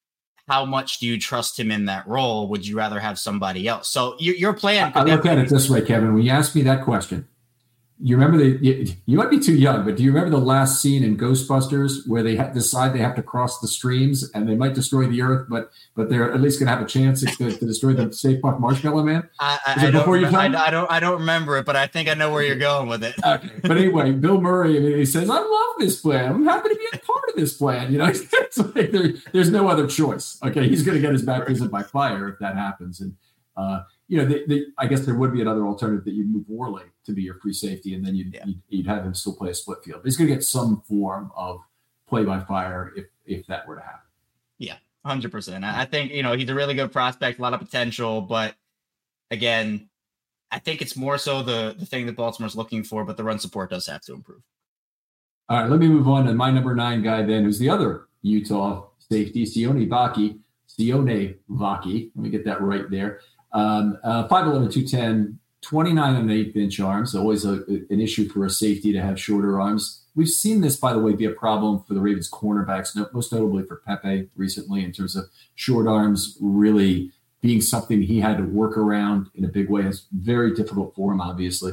Speaker 5: how much do you trust him in that role? Would you rather have somebody else? So your plan.
Speaker 4: I look at it this way, Kevin. When you ask me that question, you remember you might be too young, but do you remember the last scene in Ghostbusters where they decide they have to cross the streams and they might destroy the earth, but they're at least going to have a chance to destroy the Safe Park Marshmallow Man?
Speaker 5: I don't remember it, but I think I know where you're going with it.
Speaker 4: Okay. But anyway, Bill Murray, he says, I love this plan. I'm happy to be a part of this plan. It's like there's no other choice. Okay. He's going to get his baptism by fire if that happens. And, I guess there would be another alternative that you'd move Worley to be your free safety, and then you'd have him still play a split field. But he's going to get some form of play by fire if that were to happen.
Speaker 5: Yeah, 100%. I think, he's a really good prospect, a lot of potential. But again, I think it's more so the thing that Baltimore's looking for, but the run support does have to improve.
Speaker 4: All right, let me move on to my number 9 guy then, who's the other Utah safety, Sione Vaki. Let me get that right there. 5'11", 210, 29 and an eighth inch arms. Always an issue for a safety to have shorter arms. We've seen this, by the way, be a problem for the Ravens cornerbacks, most notably for Pepe recently, in terms of short arms really being something he had to work around in a big way. It's very difficult for him, obviously.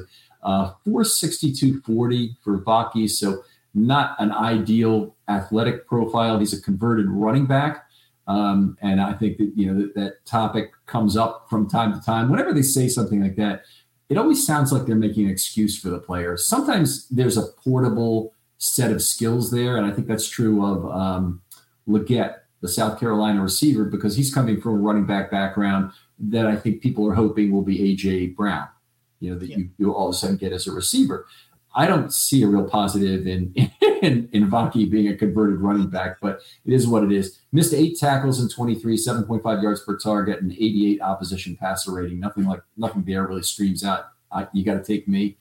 Speaker 4: 4.6240 for Vaki, so not an ideal athletic profile. He's a converted running back. And I think that, that topic comes up from time to time. Whenever they say something like that, it always sounds like they're making an excuse for the player. Sometimes there's a portable set of skills there. And I think that's true of Leggett, the South Carolina receiver, because he's coming from a running back background that I think people are hoping will be A.J. Brown, you all of a sudden get as a receiver. I don't see a real positive in Vaki being a converted running back, but it is what it is. Missed 8 tackles in 23, 7.5 yards per target, and 88 opposition passer rating. Nothing there really screams out, you got to take me.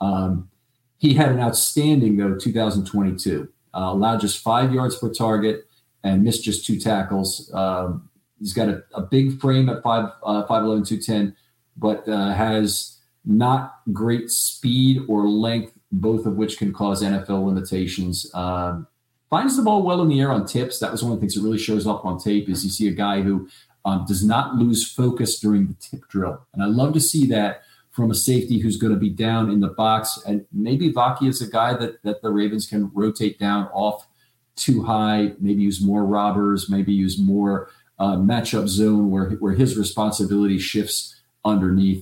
Speaker 4: He had an outstanding, 2022. Allowed just 5 yards per target and missed just 2 tackles. He's got a big frame at 5'11", 210, but has not great speed or length, both of which can cause NFL limitations. Finds the ball well in the air on tips. That was one of the things that really shows up on tape, is you see a guy who does not lose focus during the tip drill. And I love to see that from a safety who's going to be down in the box. And maybe Vaki is a guy that the Ravens can rotate down off too high, maybe use more robbers, maybe use more matchup zone where his responsibility shifts underneath,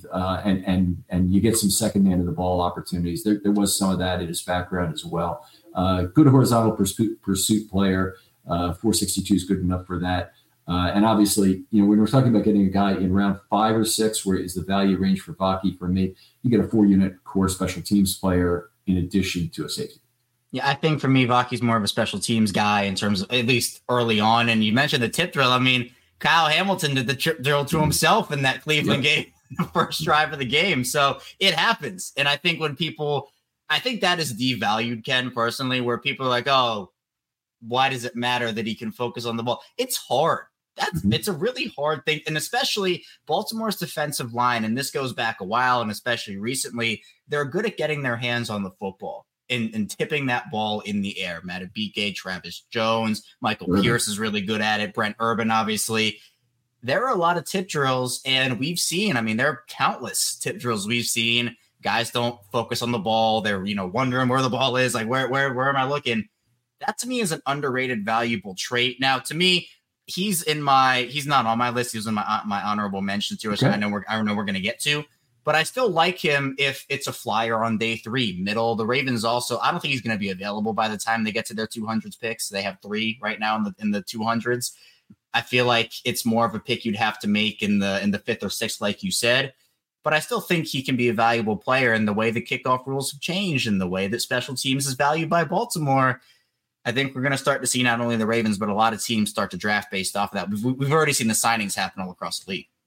Speaker 4: and you get some second man of the ball opportunities. There was some of that in his background as well. Good horizontal pursuit player. 4.62 is good enough for that. And obviously, when we're talking about getting a guy in round 5 or 6, where is the value range for Vaki for me, you get a 4-unit core special teams player in addition to a safety.
Speaker 5: Yeah, I think for me, Vaki's more of a special teams guy in terms of, at least early on. And you mentioned the tip drill. I mean, Kyle Hamilton did the tip drill to himself in that Cleveland game, the first drive of the game. So it happens. And I think I think that is devalued, Ken, personally, where people are like, oh, why does it matter that he can focus on the ball? It's hard. It's a really hard thing. And especially Baltimore's defensive line, and this goes back a while, and especially recently, they're good at getting their hands on the football and tipping that ball in the air. Matabike, Travis Jones, Michael Pierce is really good at it. Brent Urban, obviously. There are a lot of tip drills, and we've seen, there are countless tip drills we've seen. Guys don't focus on the ball. They're, wondering where the ball is. Like, where am I looking? That to me is an underrated, valuable trait. Now, to me, he's not on my list. He was in my honorable mention to, which I know we're going to get to. But I still like him if it's a flyer on day 3, middle. The Ravens also, I don't think he's going to be available by the time they get to their 200s picks. They have 3 right now in the 200s. I feel like it's more of a pick you'd have to make in the 5th or 6th, like you said. But I still think he can be a valuable player in the way the kickoff rules have changed and the way that special teams is valued by Baltimore. I think we're going to start to see not only the Ravens, but a lot of teams start to draft based off of that. We've already seen the signings happen all across the league.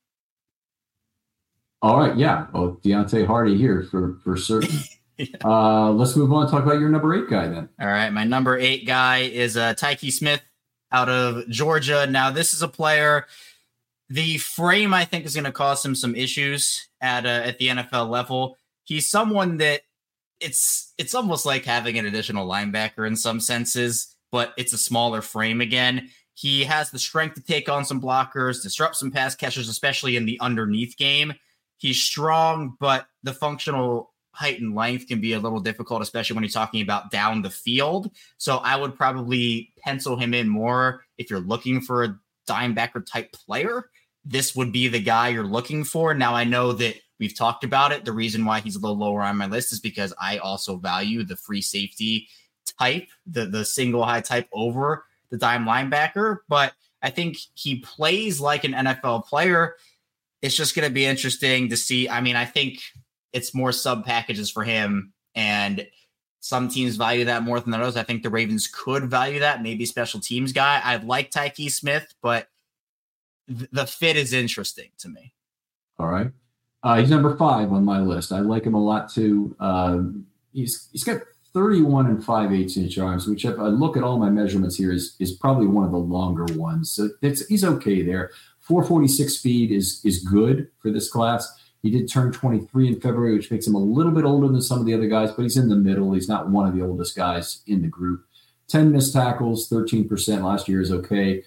Speaker 4: All right, yeah. Well, Deontay Hardy here for certain. Let's move on and talk about your number 8 guy then.
Speaker 5: All right, my number 8 guy is Tyke Smith out of Georgia. Now, this is a player, the frame I think is going to cause him some issues at the NFL level. He's someone that it's almost like having an additional linebacker in some senses, but it's a smaller frame again. He has the strength to take on some blockers, disrupt some pass catchers, especially in the underneath game. He's strong, but the functional height and length can be a little difficult, especially when you're talking about down the field. So I would probably pencil him in more if you're looking for a dime backer type player. This would be the guy you're looking for. Now, I know that we've talked about it. The reason why he's a little lower on my list is because I also value the free safety type, the single high type over the dime linebacker. But I think he plays like an NFL player. It's just going to be interesting to see. I mean, I think it's more sub packages for him, and some teams value that more than others. I think the Ravens could value that, maybe special teams guy. I like Tyke Smith, but the fit is interesting to me.
Speaker 4: All right. He's number 5 on my list. I like him a lot too. He's got 31 and 5/8 inch arms, which if I look at all my measurements here is probably one of the longer ones. So he's okay there. 446 speed is good for this class. He did turn 23 in February, which makes him a little bit older than some of the other guys, but he's in the middle. He's not one of the oldest guys in the group. 10 missed tackles, 13% last year is okay.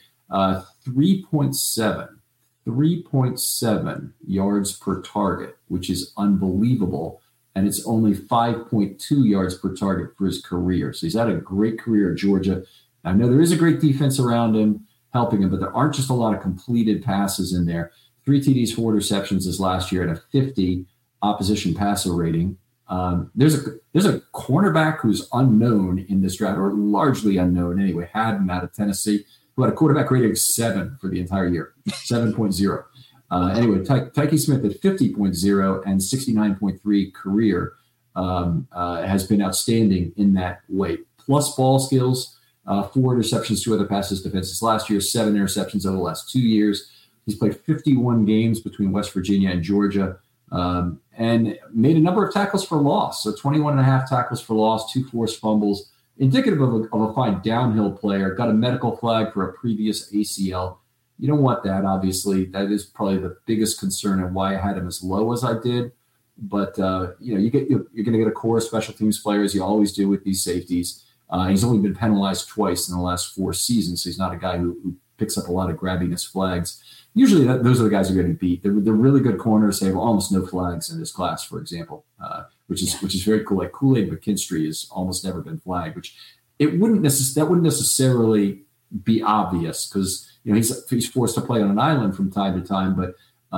Speaker 4: 3.7 yards per target, which is unbelievable. And it's only 5.2 yards per target for his career. So he's had a great career at Georgia. I know there is a great defense around him, helping him, but there aren't just a lot of completed passes in there. 3 TDs, 4 interceptions this last year, and a 50 opposition passer rating. There's a cornerback who's unknown in this draft, or largely unknown anyway, Haddon out of Tennessee, who had a quarterback rating of 7 for the entire year, 7.0. Anyway, Tyke Smith at 50.0 and 69.3 career has been outstanding in that weight. Plus ball skills, 4 interceptions, 2 other passes defenses last year, 7 interceptions over the last 2 years. He's played 51 games between West Virginia and Georgia and made a number of tackles for loss. So 21 and a half tackles for loss, 2 forced fumbles, indicative of a fine downhill player. Got a medical flag for a previous ACL. You don't want that, obviously. That is probably the biggest concern and why I had him as low as I did. But, you're going to get a core of special teams players. You always do with these safeties. He's only been penalized twice in the last 4 seasons, so he's not a guy who picks up a lot of grabbiness flags. Usually those are the guys who are getting beat. They're really good corners. They have almost no flags in this class, for example, which is very cool. Like Kool-Aid McKinstry has almost never been flagged, which that wouldn't necessarily be obvious because he's forced to play on an island from time to time. But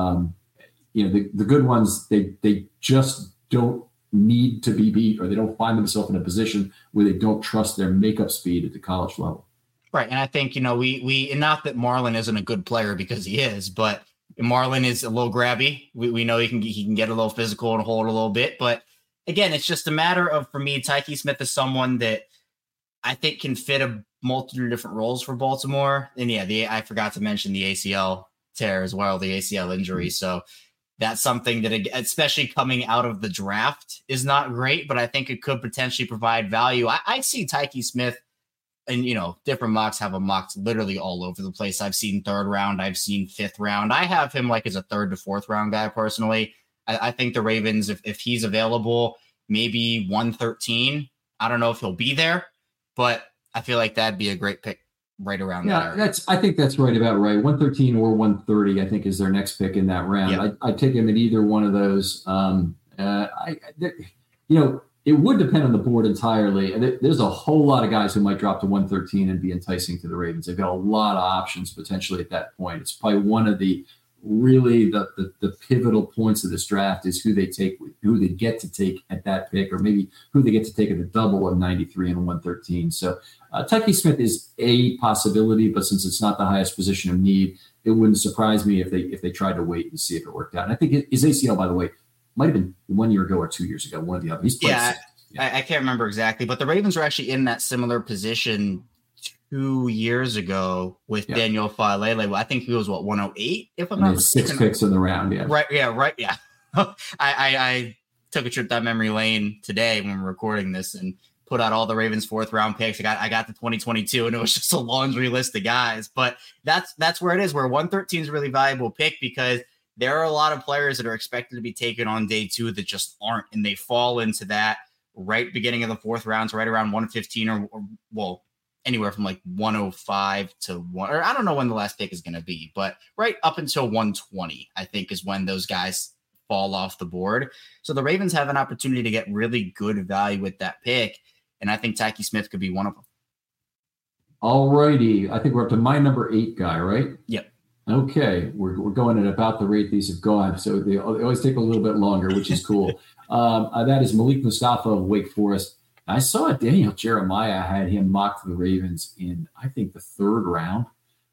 Speaker 4: the good ones they just don't need to be beat, or they don't find themselves in a position where they don't trust their makeup speed at the college level.
Speaker 5: Right. And I think, we not that Marlon isn't a good player, because he is, but Marlon is a little grabby. We know he can get a little physical and hold a little bit. But again, it's just a matter of, for me, Tyke Smith is someone that I think can fit a multitude of different roles for Baltimore. And I forgot to mention the ACL tear as well, the ACL injury. So that's something that, especially coming out of the draft, is not great, but I think it could potentially provide value. I see Tyke Smith, and, different mocks have him mocked literally all over the place. I've seen 3rd round. I've seen 5th round. I have him like as a 3rd to 4th round guy personally. I think the Ravens, if he's available, maybe 113. I don't know if he'll be there, but I feel like that'd be a great pick right around there.
Speaker 4: I think that's right about right. 113 or 130, I think, is their next pick in that round. Yep. I'd take him at either one of those. It would depend on the board entirely. And there's a whole lot of guys who might drop to 113 and be enticing to the Ravens. They've got a lot of options potentially at that point. It's probably one of the pivotal points of this draft is who they get to take at that pick, or maybe who they get to take at the double of 93 and 113. So Tyke Smith is a possibility, but since it's not the highest position of need, it wouldn't surprise me if they tried to wait and see if it worked out. And I think his ACL, by the way, might have been 1 year ago or 2 years ago, one or the other. He's played
Speaker 5: I can't remember exactly, but the Ravens were actually in that similar position 2 years ago with Daniel Faalele. I think he was 108, if I'm not mistaken.
Speaker 4: 6 picks in the round. Yeah.
Speaker 5: Right. Yeah. I took a trip down memory lane today when we were recording this and put out all the Ravens 4th round picks. I got the 2022, and it was just a laundry list of guys. But that's where it is, where 113 is a really valuable pick, because there are a lot of players that are expected to be taken on day 2 that just aren't, and they fall into that right beginning of the 4th round, so right around 115 or anywhere from like 105 to one, or I don't know when the last pick is going to be, but right up until 120, I think is when those guys fall off the board. So the Ravens have an opportunity to get really good value with that pick. And I think Tykee Smith could be one of them.
Speaker 4: All righty. I think we're up to my number 8 guy, right?
Speaker 5: Yep.
Speaker 4: Okay. We're going at about the rate these have gone. So they always take a little bit longer, which is cool. That is Malik Mustafa of Wake Forest. I saw Daniel Jeremiah had him mocked to the Ravens in, I think, the 3rd round.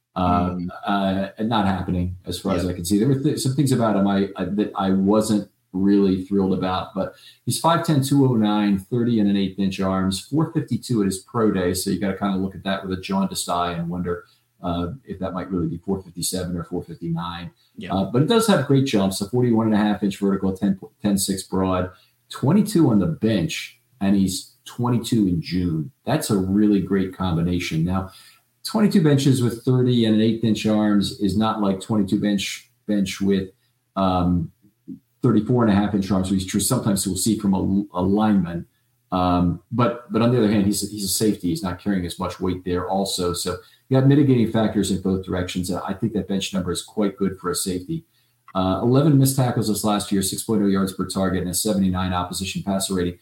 Speaker 4: Not happening as far as I can see. There were some things about him that I wasn't really thrilled about, but he's 5'10", 209, 30 and an 1/8 inch arms, 452 at his pro day. So you got to kind of look at that with a jaundiced eye and wonder if that might really be 457 or 459. Yeah. But it does have great jumps, a 41.5 inch vertical, 10.6 broad, 22 on the bench, and he's 22 in June. That's a really great combination. Now, 22 benches with 30 and an 1/8 inch arms is not like 22 bench with 34.5 inch arms, which sometimes we'll see from a lineman. But on the other hand, he's a safety. He's not carrying as much weight there also. So you got mitigating factors in both directions. I think that bench number is quite good for a safety. 11 missed tackles this last year, 6.0 yards per target, and a 79 opposition passer rating.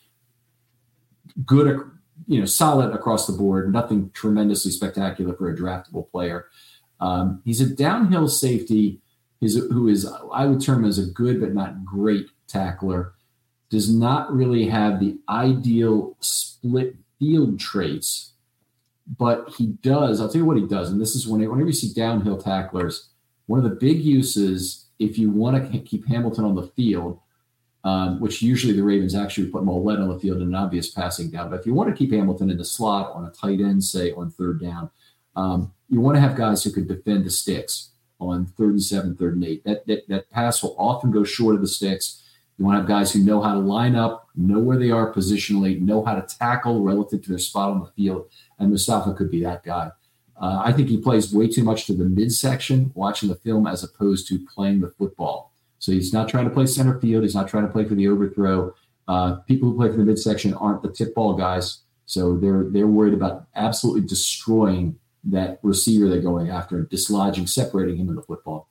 Speaker 4: Good, solid across the board. Nothing tremendously spectacular for a draftable player. He's a downhill safety who is, I would term as a good but not great tackler. Does not really have the ideal split field traits, but he does. I'll tell you what he does, and this is whenever you see downhill tacklers, one of the big uses, if you want to keep Hamilton on the field, which usually the Ravens actually put Mollett on the field in an obvious passing down. But if you want to keep Hamilton in the slot on a tight end, say on 3rd down, you want to have guys who could defend the sticks on 3rd and 7, 3rd and 8. That pass will often go short of the sticks. You want to have guys who know how to line up, know where they are positionally, know how to tackle relative to their spot on the field. And Mustafa could be that guy. I think he plays way too much to the midsection watching the film as opposed to playing the football. So he's not trying to play center field. He's not trying to play for the overthrow. People who play for the midsection aren't the tip ball guys. So they're worried about absolutely destroying that receiver they're going after, dislodging, separating him in the football.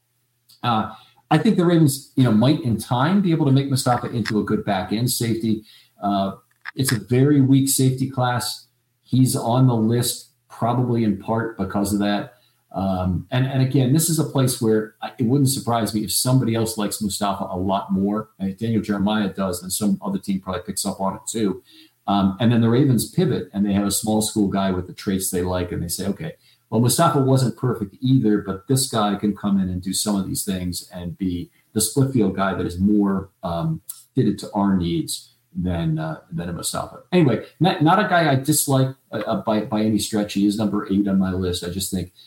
Speaker 4: I think the Ravens, might in time be able to make Mustafa into a good back end safety. It's a very weak safety class. He's on the list probably in part because of that. And again, this is a place where it wouldn't surprise me if somebody else likes Mustafa a lot more. If Daniel Jeremiah does, then some other team probably picks up on it too. And then the Ravens pivot and they have a small school guy with the traits they like. And they say, okay, well, Mustafa wasn't perfect either, but this guy can come in and do some of these things and be the split field guy that is more fitted to our needs than a Mustafa. Anyway, not a guy I dislike by any stretch. He is number 8 on my list. I just think,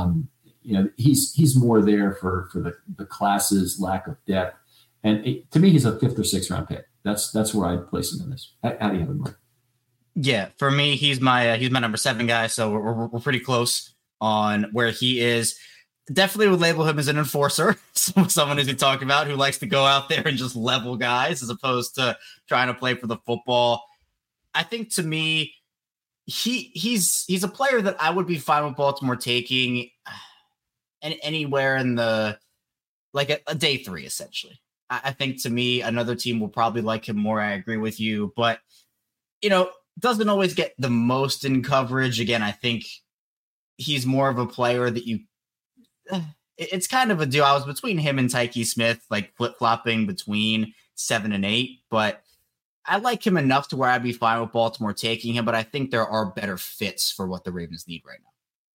Speaker 4: he's more there for the class's lack of depth. And to me, he's a 5th or 6th round pick. That's where I'd place him in this. How do you have him, Mark?
Speaker 5: Yeah, for me, he's my number 7 guy. So we're pretty close on where he is. Definitely would label him as an enforcer, someone as we talked about who likes to go out there and just level guys as opposed to trying to play for the football. I think to me, he's a player that I would be fine with Baltimore taking anywhere in the like a day 3 essentially. I think to me, another team will probably like him more. I agree with you, but doesn't always get the most in coverage. Again, I think he's more of a player that it's kind of a deal. I was between him and Tykee Smith, like flip-flopping between 7 and 8, but I like him enough to where I'd be fine with Baltimore taking him, but I think there are better fits for what the Ravens need right now.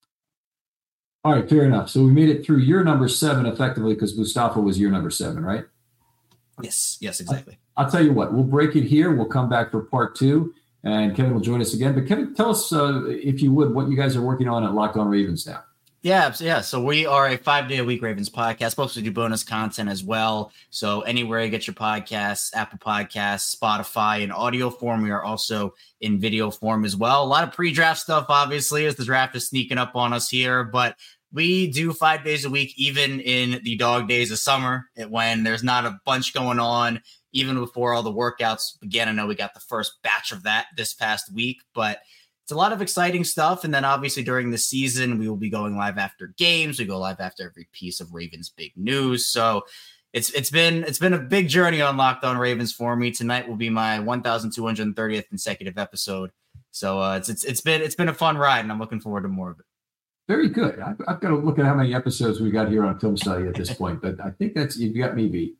Speaker 4: All right, fair enough. So we made it through your number 7 effectively because Mustafa was your number 7, right?
Speaker 5: Yes, exactly.
Speaker 4: I'll tell you what, we'll break it here. We'll come back for part 2. And Kevin will join us again. But Kevin, tell us, if you would, what you guys are working on at Locked On Ravens now.
Speaker 5: Yeah. So we are a 5-day-a-week Ravens podcast. Plus, we do bonus content as well. So anywhere you get your podcasts, Apple Podcasts, Spotify, in audio form. We are also in video form as well. A lot of pre-draft stuff, obviously, as the draft is sneaking up on us here. But we do 5 days a week, even in the dog days of summer, when there's not a bunch going on. Even before all the workouts began. I know we got the first batch of that this past week, but it's a lot of exciting stuff. And then obviously during the season, we will be going live after games. We go live after every piece of Ravens big news. So it's been a big journey on Locked On Ravens for me. Tonight will be my 1,230th consecutive episode. So it's been a fun ride, and I'm looking forward to more of it.
Speaker 4: Very good. I've got to look at how many episodes we got here on Film Study at this point, but I think you got me beat.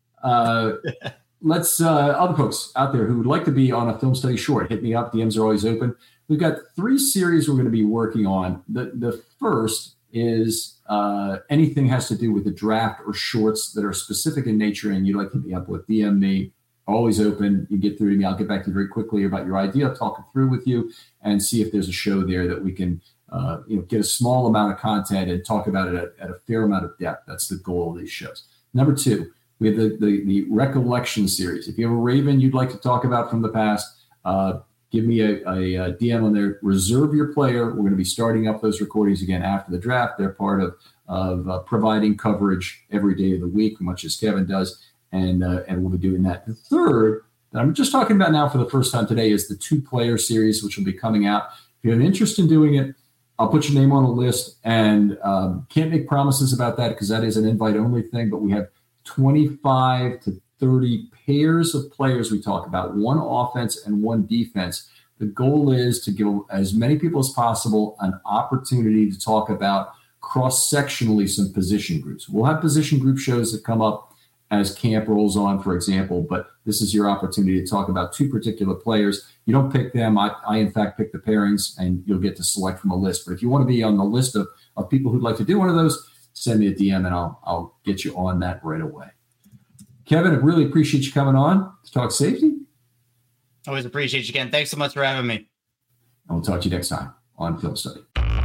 Speaker 4: Let's other folks out there who would like to be on a Film Study short, hit me up. DMs are always open. We've got 3 series we're going to be working on. The first is anything has to do with the draft or shorts that are specific in nature, and you'd like to hit me up with. DM me. Always open. You get through to me. I'll get back to you very quickly about your idea, talk it through with you, and see if there's a show there that we can get a small amount of content and talk about it at a fair amount of depth. That's the goal of these shows. Number 2, we have the recollection series. If you have a Raven you'd like to talk about from the past, give me a DM on there. Reserve your player. We're going to be starting up those recordings again after the draft. They're part of providing coverage every day of the week, much as Kevin does, and we'll be doing that. The third that I'm just talking about now for the first time today is the 2-player series, which will be coming out. If you have an interest in doing it, I'll put your name on a list, and can't make promises about that because that is an invite-only thing, but we have 25 to 30 pairs of players we talk about, 1 offense and 1 defense. The goal is to give as many people as possible an opportunity to talk about cross-sectionally some position groups. We'll have position group shows that come up as camp rolls on, for example, but this is your opportunity to talk about 2 particular players. You don't pick them. I in fact, pick the pairings, and you'll get to select from a list. But if you want to be on the list of people who'd like to do one of those, send me a DM, and I'll get you on that right away. Kevin, I really appreciate you coming on to talk safety.
Speaker 5: Always appreciate you, Ken. Thanks so much for having me.
Speaker 4: And we'll talk to you next time on Film Study.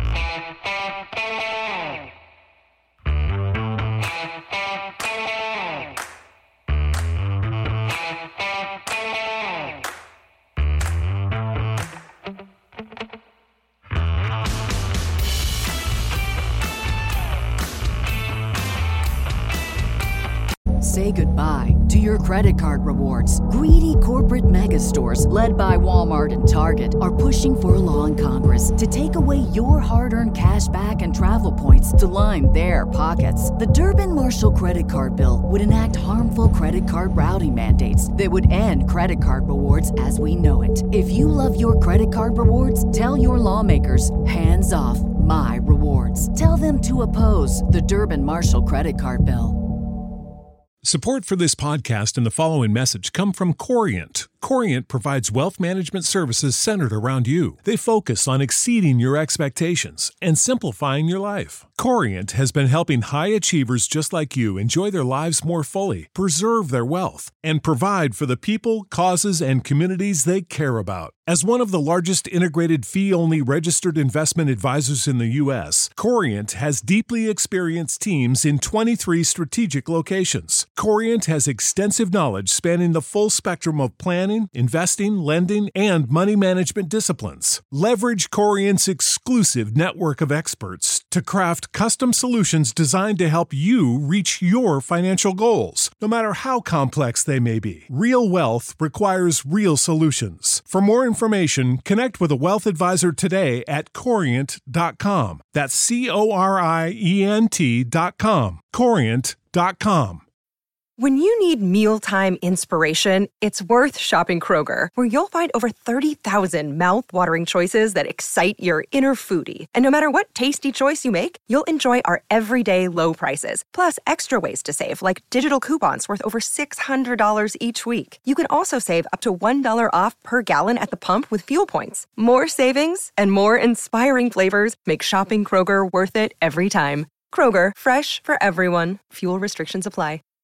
Speaker 1: Say goodbye to your credit card rewards. Greedy corporate mega stores, led by Walmart and Target, are pushing for a law in Congress to take away your hard-earned cash back and travel points to line their pockets. The Durbin-Marshall credit card bill would enact harmful credit card routing mandates that would end credit card rewards as we know it. If you love your credit card rewards, tell your lawmakers, hands off my rewards. Tell them to oppose the Durbin-Marshall credit card bill.
Speaker 6: Support for this podcast and the following message come from Corient. Corient provides wealth management services centered around you. They focus on exceeding your expectations and simplifying your life. Corient has been helping high achievers just like you enjoy their lives more fully, preserve their wealth, and provide for the people, causes, and communities they care about. As one of the largest integrated fee-only registered investment advisors in the U.S., Corient has deeply experienced teams in 23 strategic locations. Corient has extensive knowledge spanning the full spectrum of planning, investing, lending, and money management disciplines. Leverage Corient's exclusive network of experts to craft custom solutions designed to help you reach your financial goals, no matter how complex they may be. Real wealth requires real solutions. For more information, connect with a wealth advisor today at Corient.com. That's Corient.com. Corient.com.
Speaker 2: When you need mealtime inspiration, it's worth shopping Kroger, where you'll find over 30,000 mouth-watering choices that excite your inner foodie. And no matter what tasty choice you make, you'll enjoy our everyday low prices, plus extra ways to save, like digital coupons worth over $600 each week. You can also save up to $1 off per gallon at the pump with fuel points. More savings and more inspiring flavors make shopping Kroger worth it every time. Kroger, fresh for everyone. Fuel restrictions apply.